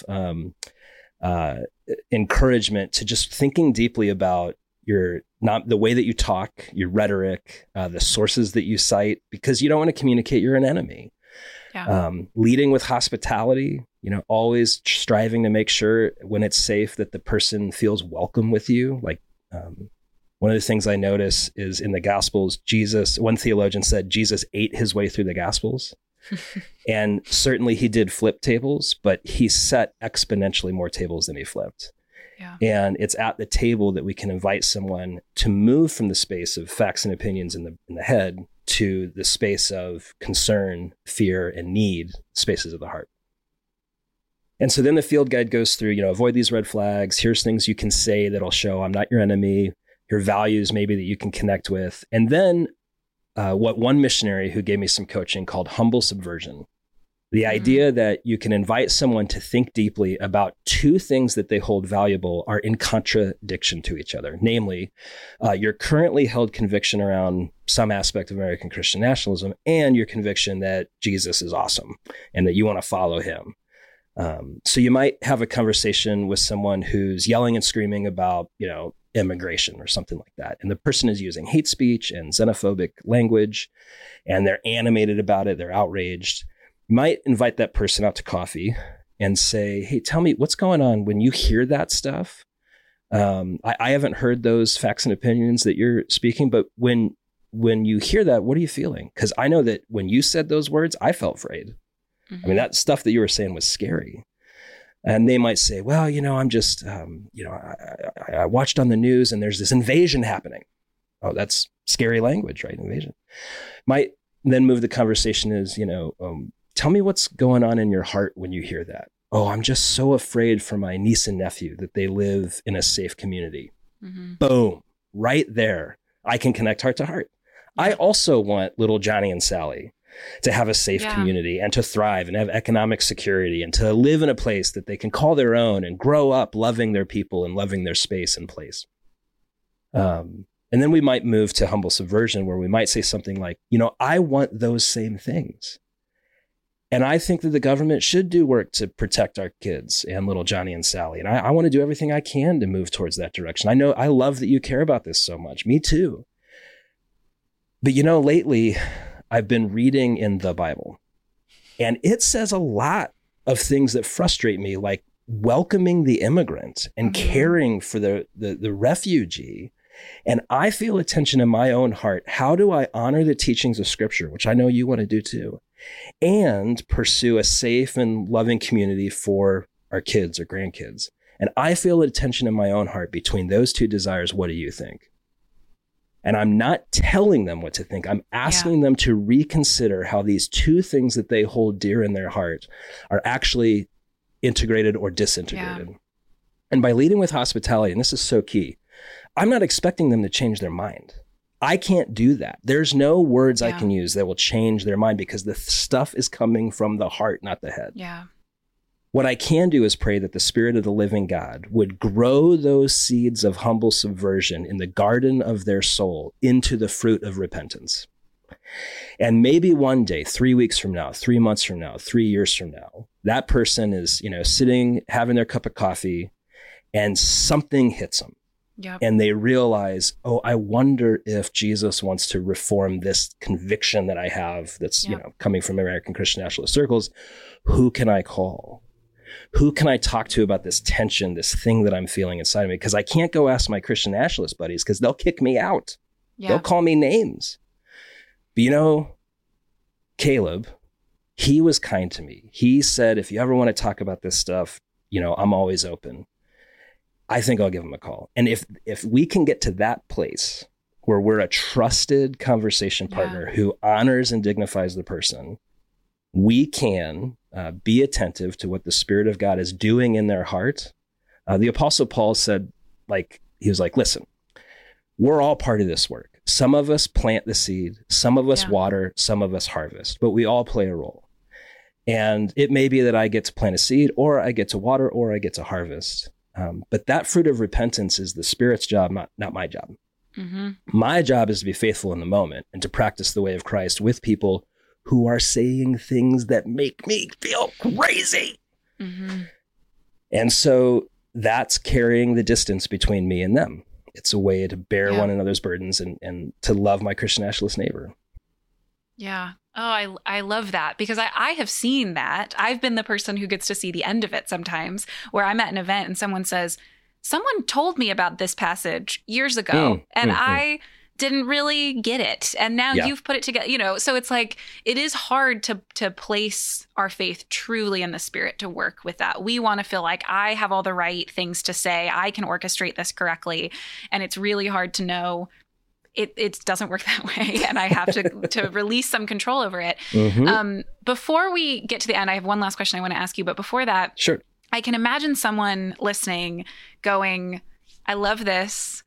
encouragement to just thinking deeply about not the way that you talk, your rhetoric, the sources that you cite, because you don't want to communicate you're an enemy. Yeah. Leading with hospitality, you know, always striving to make sure when it's safe that the person feels welcome with you. Like one of the things I notice is in the Gospels, one theologian said Jesus ate his way through the Gospels. And certainly he did flip tables, but he set exponentially more tables than he flipped. Yeah. And it's at the table that we can invite someone to move from the space of facts and opinions in the head to the space of concern, fear, and need, spaces of the heart. And so then the field guide goes through, you know, avoid these red flags. Here's things you can say that'll show I'm not your enemy. Your values maybe that you can connect with. And then what one missionary who gave me some coaching called humble subversion. The idea that you can invite someone to think deeply about two things that they hold valuable are in contradiction to each other. Namely, your currently held conviction around some aspect of American Christian nationalism and your conviction that Jesus is awesome and that you want to follow him. So you might have a conversation with someone who's yelling and screaming about, immigration or something like that. And the person is using hate speech and xenophobic language, and they're animated about it. They're outraged. You might invite that person out to coffee and say, hey, tell me what's going on when you hear that stuff. I haven't heard those facts and opinions that you're speaking, but when you hear that, what are you feeling? Because I know that when you said those words, I felt afraid. Mm-hmm. I mean, that stuff that you were saying was scary. And they might say, well, I'm just, I watched on the news and there's this invasion happening. Oh, that's scary language, right? Invasion. Might then move the conversation is, tell me what's going on in your heart when you hear that. Oh, I'm just so afraid for my niece and nephew that they live in a safe community. Mm-hmm. Boom, right there. I can connect heart to heart. I also want little Johnny and Sally to have a safe community and to thrive and have economic security and to live in a place that they can call their own and grow up loving their people and loving their space and place. And then we might move to humble subversion, where we might say something like, I want those same things. And I think that the government should do work to protect our kids and little Johnny and Sally. And I want to do everything I can to move towards that direction. I love that you care about this so much. Me too. But lately I've been reading in the Bible, and it says a lot of things that frustrate me, like welcoming the immigrant and caring for the refugee. And I feel a tension in my own heart. How do I honor the teachings of Scripture, which I know you want to do too, and pursue a safe and loving community for our kids or grandkids? And I feel a tension in my own heart between those two desires. What do you think? And I'm not telling them what to think. I'm asking them to reconsider how these two things that they hold dear in their heart are actually integrated or disintegrated. Yeah. And by leading with hospitality, and this is so key, I'm not expecting them to change their mind. I can't do that. There's no words I can use that will change their mind, because the stuff is coming from the heart, not the head. Yeah. What I can do is pray that the Spirit of the living God would grow those seeds of humble subversion in the garden of their soul into the fruit of repentance. And maybe one day, 3 weeks from now, 3 months from now, 3 years from now, that person is, sitting, having their cup of coffee, and something hits them. Yep. And they realize, oh, I wonder if Jesus wants to reform this conviction that I have that's, coming from American Christian nationalist circles. Who can I call? Who can I talk to about this tension, this thing that I'm feeling inside of me? Because I can't go ask my Christian nationalist buddies, because they'll kick me out. Yeah. They'll call me names. But Caleb, he was kind to me. He said, if you ever want to talk about this stuff, I'm always open. I think I'll give him a call. And if we can get to that place where we're a trusted conversation partner who honors and dignifies the person, we can be attentive to what the Spirit of God is doing in their heart. The Apostle Paul said, he was like, listen, we're all part of this work. Some of us plant the seed, some of us water, some of us harvest, but we all play a role. And it may be that I get to plant a seed, or I get to water, or I get to harvest. But that fruit of repentance is the Spirit's job, not my job. Mm-hmm. My job is to be faithful in the moment and to practice the way of Christ with people who are saying things that make me feel crazy. Mm-hmm. And so that's carrying the distance between me and them. It's a way to bear one another's burdens and to love my Christian nationalist neighbor. Yeah. Oh, I love that, because I have seen that. I've been the person who gets to see the end of it sometimes, where I'm at an event and someone says, someone told me about this passage years ago and I didn't really get it. And now you've put it together, so it's like, it is hard to place our faith truly in the Spirit to work with that. We want to feel like I have all the right things to say. I can orchestrate this correctly. And it's really hard to know it doesn't work that way, and I have to release some control over it. Mm-hmm. Before we get to the end, I have one last question I want to ask you. But before that, sure. I can imagine someone listening going, I love this,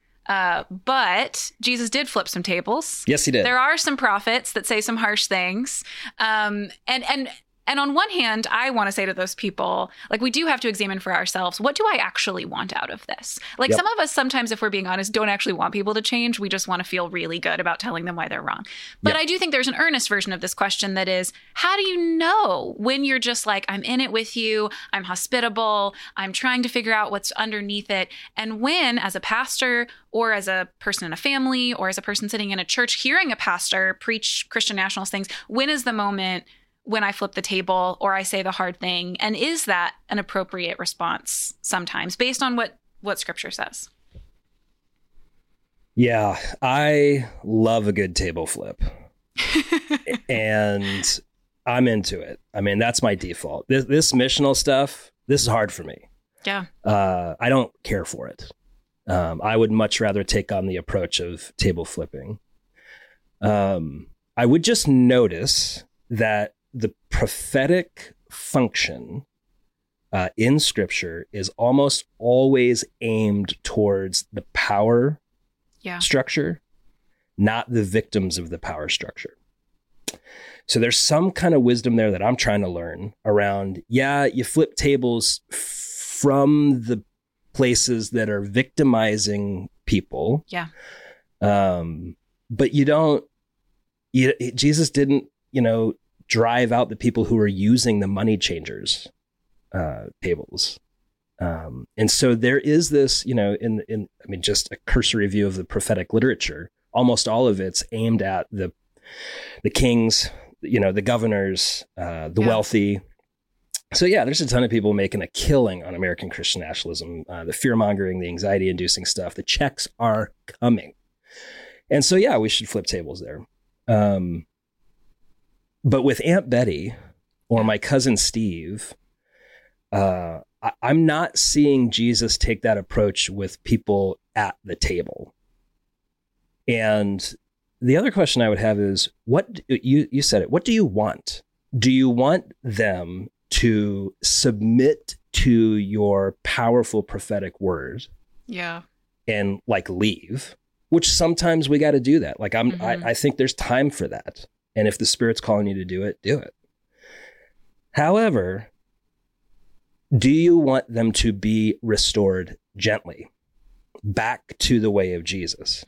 but Jesus did flip some tables. Yes, he did. There are some prophets that say some harsh things. And And on one hand, I want to say to those people, like, we do have to examine for ourselves, what do I actually want out of this? Like, some of us sometimes, if we're being honest, don't actually want people to change. We just want to feel really good about telling them why they're wrong. But I do think there's an earnest version of this question that is, how do you know when you're just like, I'm in it with you, I'm hospitable, I'm trying to figure out what's underneath it, and when, as a pastor or as a person in a family or as a person sitting in a church hearing a pastor preach Christian nationalist things, when is the moment when I flip the table or I say the hard thing? And is that an appropriate response sometimes based on what scripture says? Yeah, I love a good table flip. And I'm into it. I mean, that's my default. This missional stuff, this is hard for me. Yeah. I don't care for it. I would much rather take on the approach of table flipping. I would just notice that the prophetic function in Scripture is almost always aimed towards the power structure, not the victims of the power structure. So there's some kind of wisdom there that I'm trying to learn around, you flip tables from the places that are victimizing people. Yeah. But Jesus didn't, drive out the people who are using the money changers tables. And so there is this, just a cursory view of the prophetic literature, almost all of it's aimed at the kings, the governors, the wealthy. So there's a ton of people making a killing on American Christian nationalism, the fear-mongering, the anxiety-inducing stuff. The checks are coming. And so, we should flip tables there. But with Aunt Betty or my cousin Steve, I'm not seeing Jesus take that approach with people at the table. And the other question I would have is, what you said it, what do you want? Do you want them to submit to your powerful prophetic word? Yeah. And leave, which sometimes we got to do that. I think there's time for that. And if the Spirit's calling you to do it, do it. However, do you want them to be restored gently back to the way of Jesus?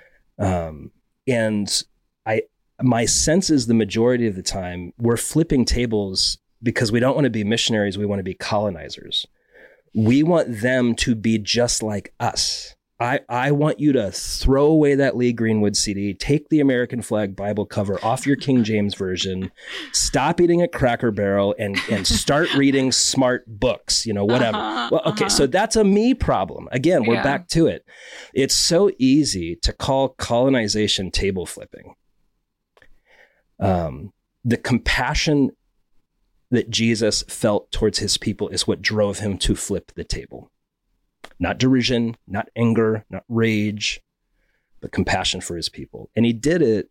And my sense is the majority of the time we're flipping tables because we don't want to be missionaries. We want to be colonizers. We want them to be just like us. I want you to throw away that Lee Greenwood CD, take the American flag Bible cover off your King James version, stop eating at Cracker Barrel and start reading smart books, whatever. So that's a me problem. Again, we're back to it. It's so easy to call colonization table flipping. The compassion that Jesus felt towards his people is what drove him to flip the table. Not derision, not anger, not rage, but compassion for his people. And he did it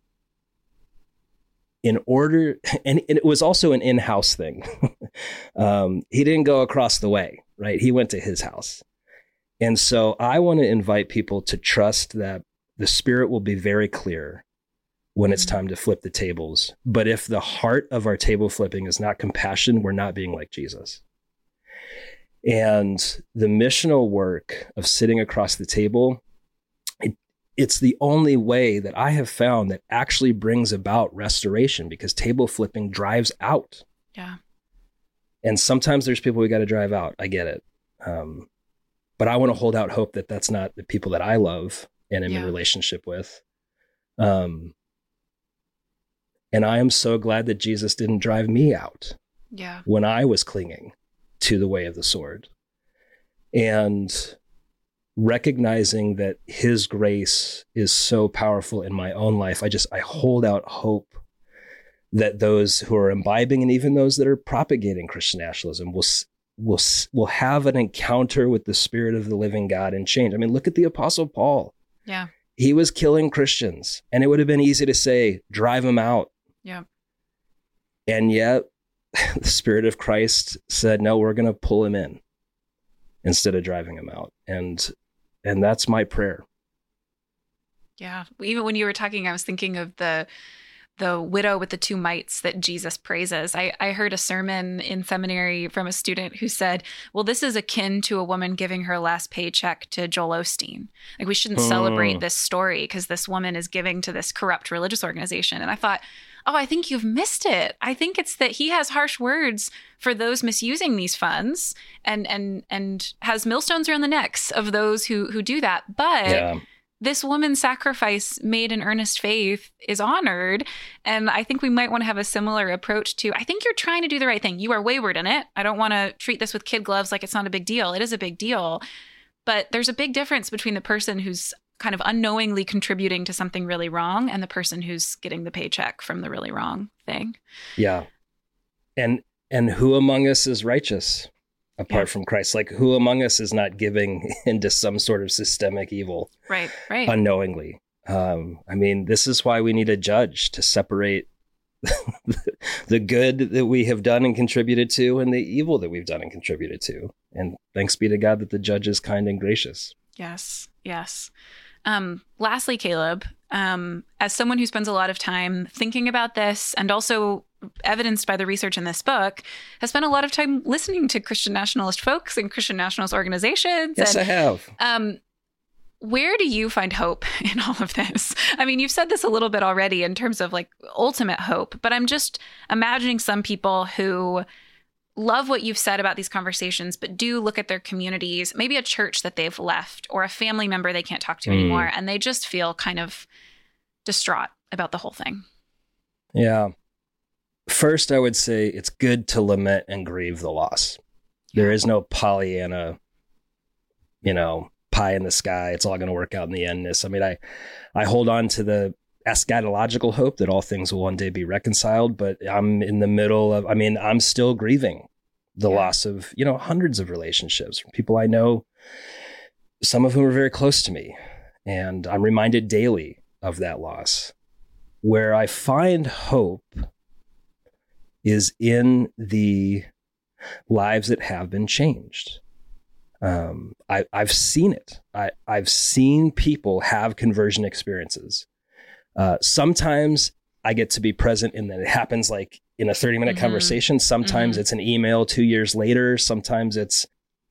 in order, and it was also an in-house thing. He didn't go across the way, right? He went to his house. And so I want to invite people to trust that the Spirit will be very clear when it's time to flip the tables. But if the heart of our table flipping is not compassion, we're not being like Jesus. And the missional work of sitting across the table, it's the only way that I have found that actually brings about restoration, because table flipping drives out. Yeah. And sometimes there's people we got to drive out. I get it. But I want to hold out hope that that's not the people that I love and am in relationship with. And I am so glad that Jesus didn't drive me out when I was clinging to the way of the sword, and recognizing that his grace is so powerful in my own life. I hold out hope that those who are imbibing, and even those that are propagating Christian nationalism, will have an encounter with the Spirit of the living God and change. I mean, look at the Apostle Paul. Yeah. He was killing Christians, and it would have been easy to say, drive them out. Yeah. And yet the Spirit of Christ said, no, we're going to pull him in instead of driving him out. And that's my prayer. Yeah. Even when you were talking, I was thinking of the the widow with the 2 mites that Jesus praises. I heard a sermon in seminary from a student who said, well, this is akin to a woman giving her last paycheck to Joel Osteen. Like, we shouldn't celebrate this story because this woman is giving to this corrupt religious organization. And I thought, oh, I think you've missed it. I think it's that he has harsh words for those misusing these funds and has millstones around the necks of those who do that. But this woman's sacrifice made in earnest faith is honored. And I think we might want to have a similar approach to, I think you're trying to do the right thing. You are wayward in it. I don't want to treat this with kid gloves like it's not a big deal. It is a big deal. But there's a big difference between the person who's kind of unknowingly contributing to something really wrong and the person who's getting the paycheck from the really wrong thing. Yeah. And who among us is righteous apart from Christ? Like, who among us is not giving into some sort of systemic evil? Right. Unknowingly. I mean, this is why we need a judge to separate the good that we have done and contributed to and the evil that we've done and contributed to. And thanks be to God that the judge is kind and gracious. Yes. Lastly, Caleb, as someone who spends a lot of time thinking about this and also evidenced by the research in this book, has spent a lot of time listening to Christian nationalist folks and Christian nationalist organizations. Yes, I have. Where do you find hope in all of this? I mean, you've said this a little bit already in terms of like ultimate hope, but I'm just imagining some people who love what you've said about these conversations, but do look at their communities, maybe a church that they've left or a family member they can't talk to anymore, and they just feel kind of distraught about the whole thing. Yeah. First, I would say it's good to lament and grieve the loss. There is no Pollyanna, pie in the sky. It's all going to work out in the end. I mean, I hold on to the eschatological hope that all things will one day be reconciled, but I'm in the middle of, I'm still grieving the loss of, hundreds of relationships from people I know, some of whom are very close to me. And I'm reminded daily of that loss. Where I find hope is in the lives that have been changed. I've seen it. I've seen people have conversion experiences. Sometimes I get to be present in that it happens like in a 30-minute conversation. Sometimes it's an email 2 years later. Sometimes it's,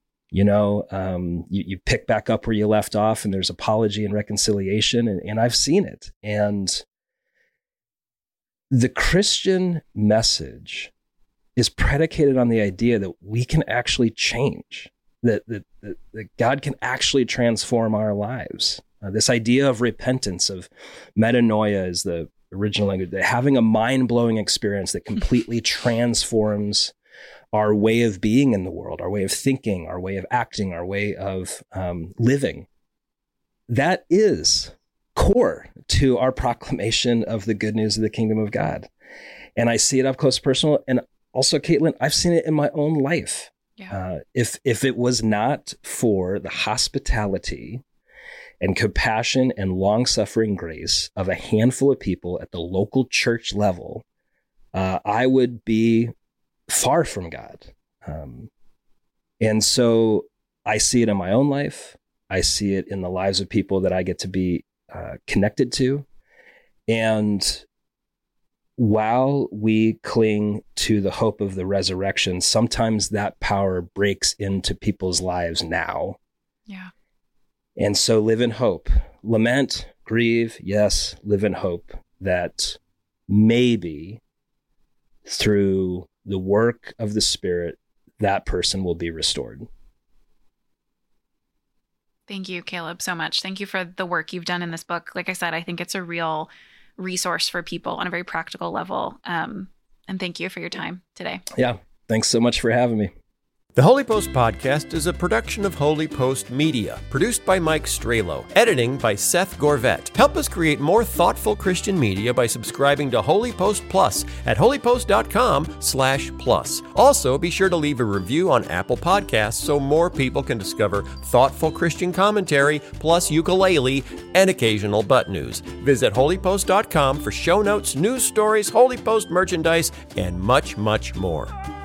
you pick back up where you left off and there's apology and reconciliation. And I've seen it. And the Christian message is predicated on the idea that we can actually change, that God can actually transform our lives. This idea of repentance, of metanoia is the original language, that having a mind-blowing experience that completely transforms our way of being in the world, our way of thinking, our way of acting, our way of living. That is core to our proclamation of the good news of the kingdom of God. And I see it up close and personal. And also, Caitlin, I've seen it in my own life. Yeah. If it was not for the hospitality and compassion and long-suffering grace of a handful of people at the local church level, I would be far from God. And so I see it in my own life. I see it in the lives of people that I get to be connected to. And while we cling to the hope of the resurrection, sometimes that power breaks into people's lives now. Yeah. And so live in hope. Lament, grieve, yes, live in hope that maybe through the work of the Spirit, that person will be restored. Thank you, Caleb, so much. Thank you for the work you've done in this book. Like I said, I think it's a real resource for people on a very practical level. And thank you for your time today. Yeah. Thanks so much for having me. The Holy Post Podcast is a production of Holy Post Media, produced by Mike Strelo, editing by Seth Gorvet. Help us create more thoughtful Christian media by subscribing to Holy Post Plus at holypost.com/plus. Also, be sure to leave a review on Apple Podcasts so more people can discover thoughtful Christian commentary, plus ukulele and occasional butt news. Visit holypost.com for show notes, news stories, Holy Post merchandise, and much, much more.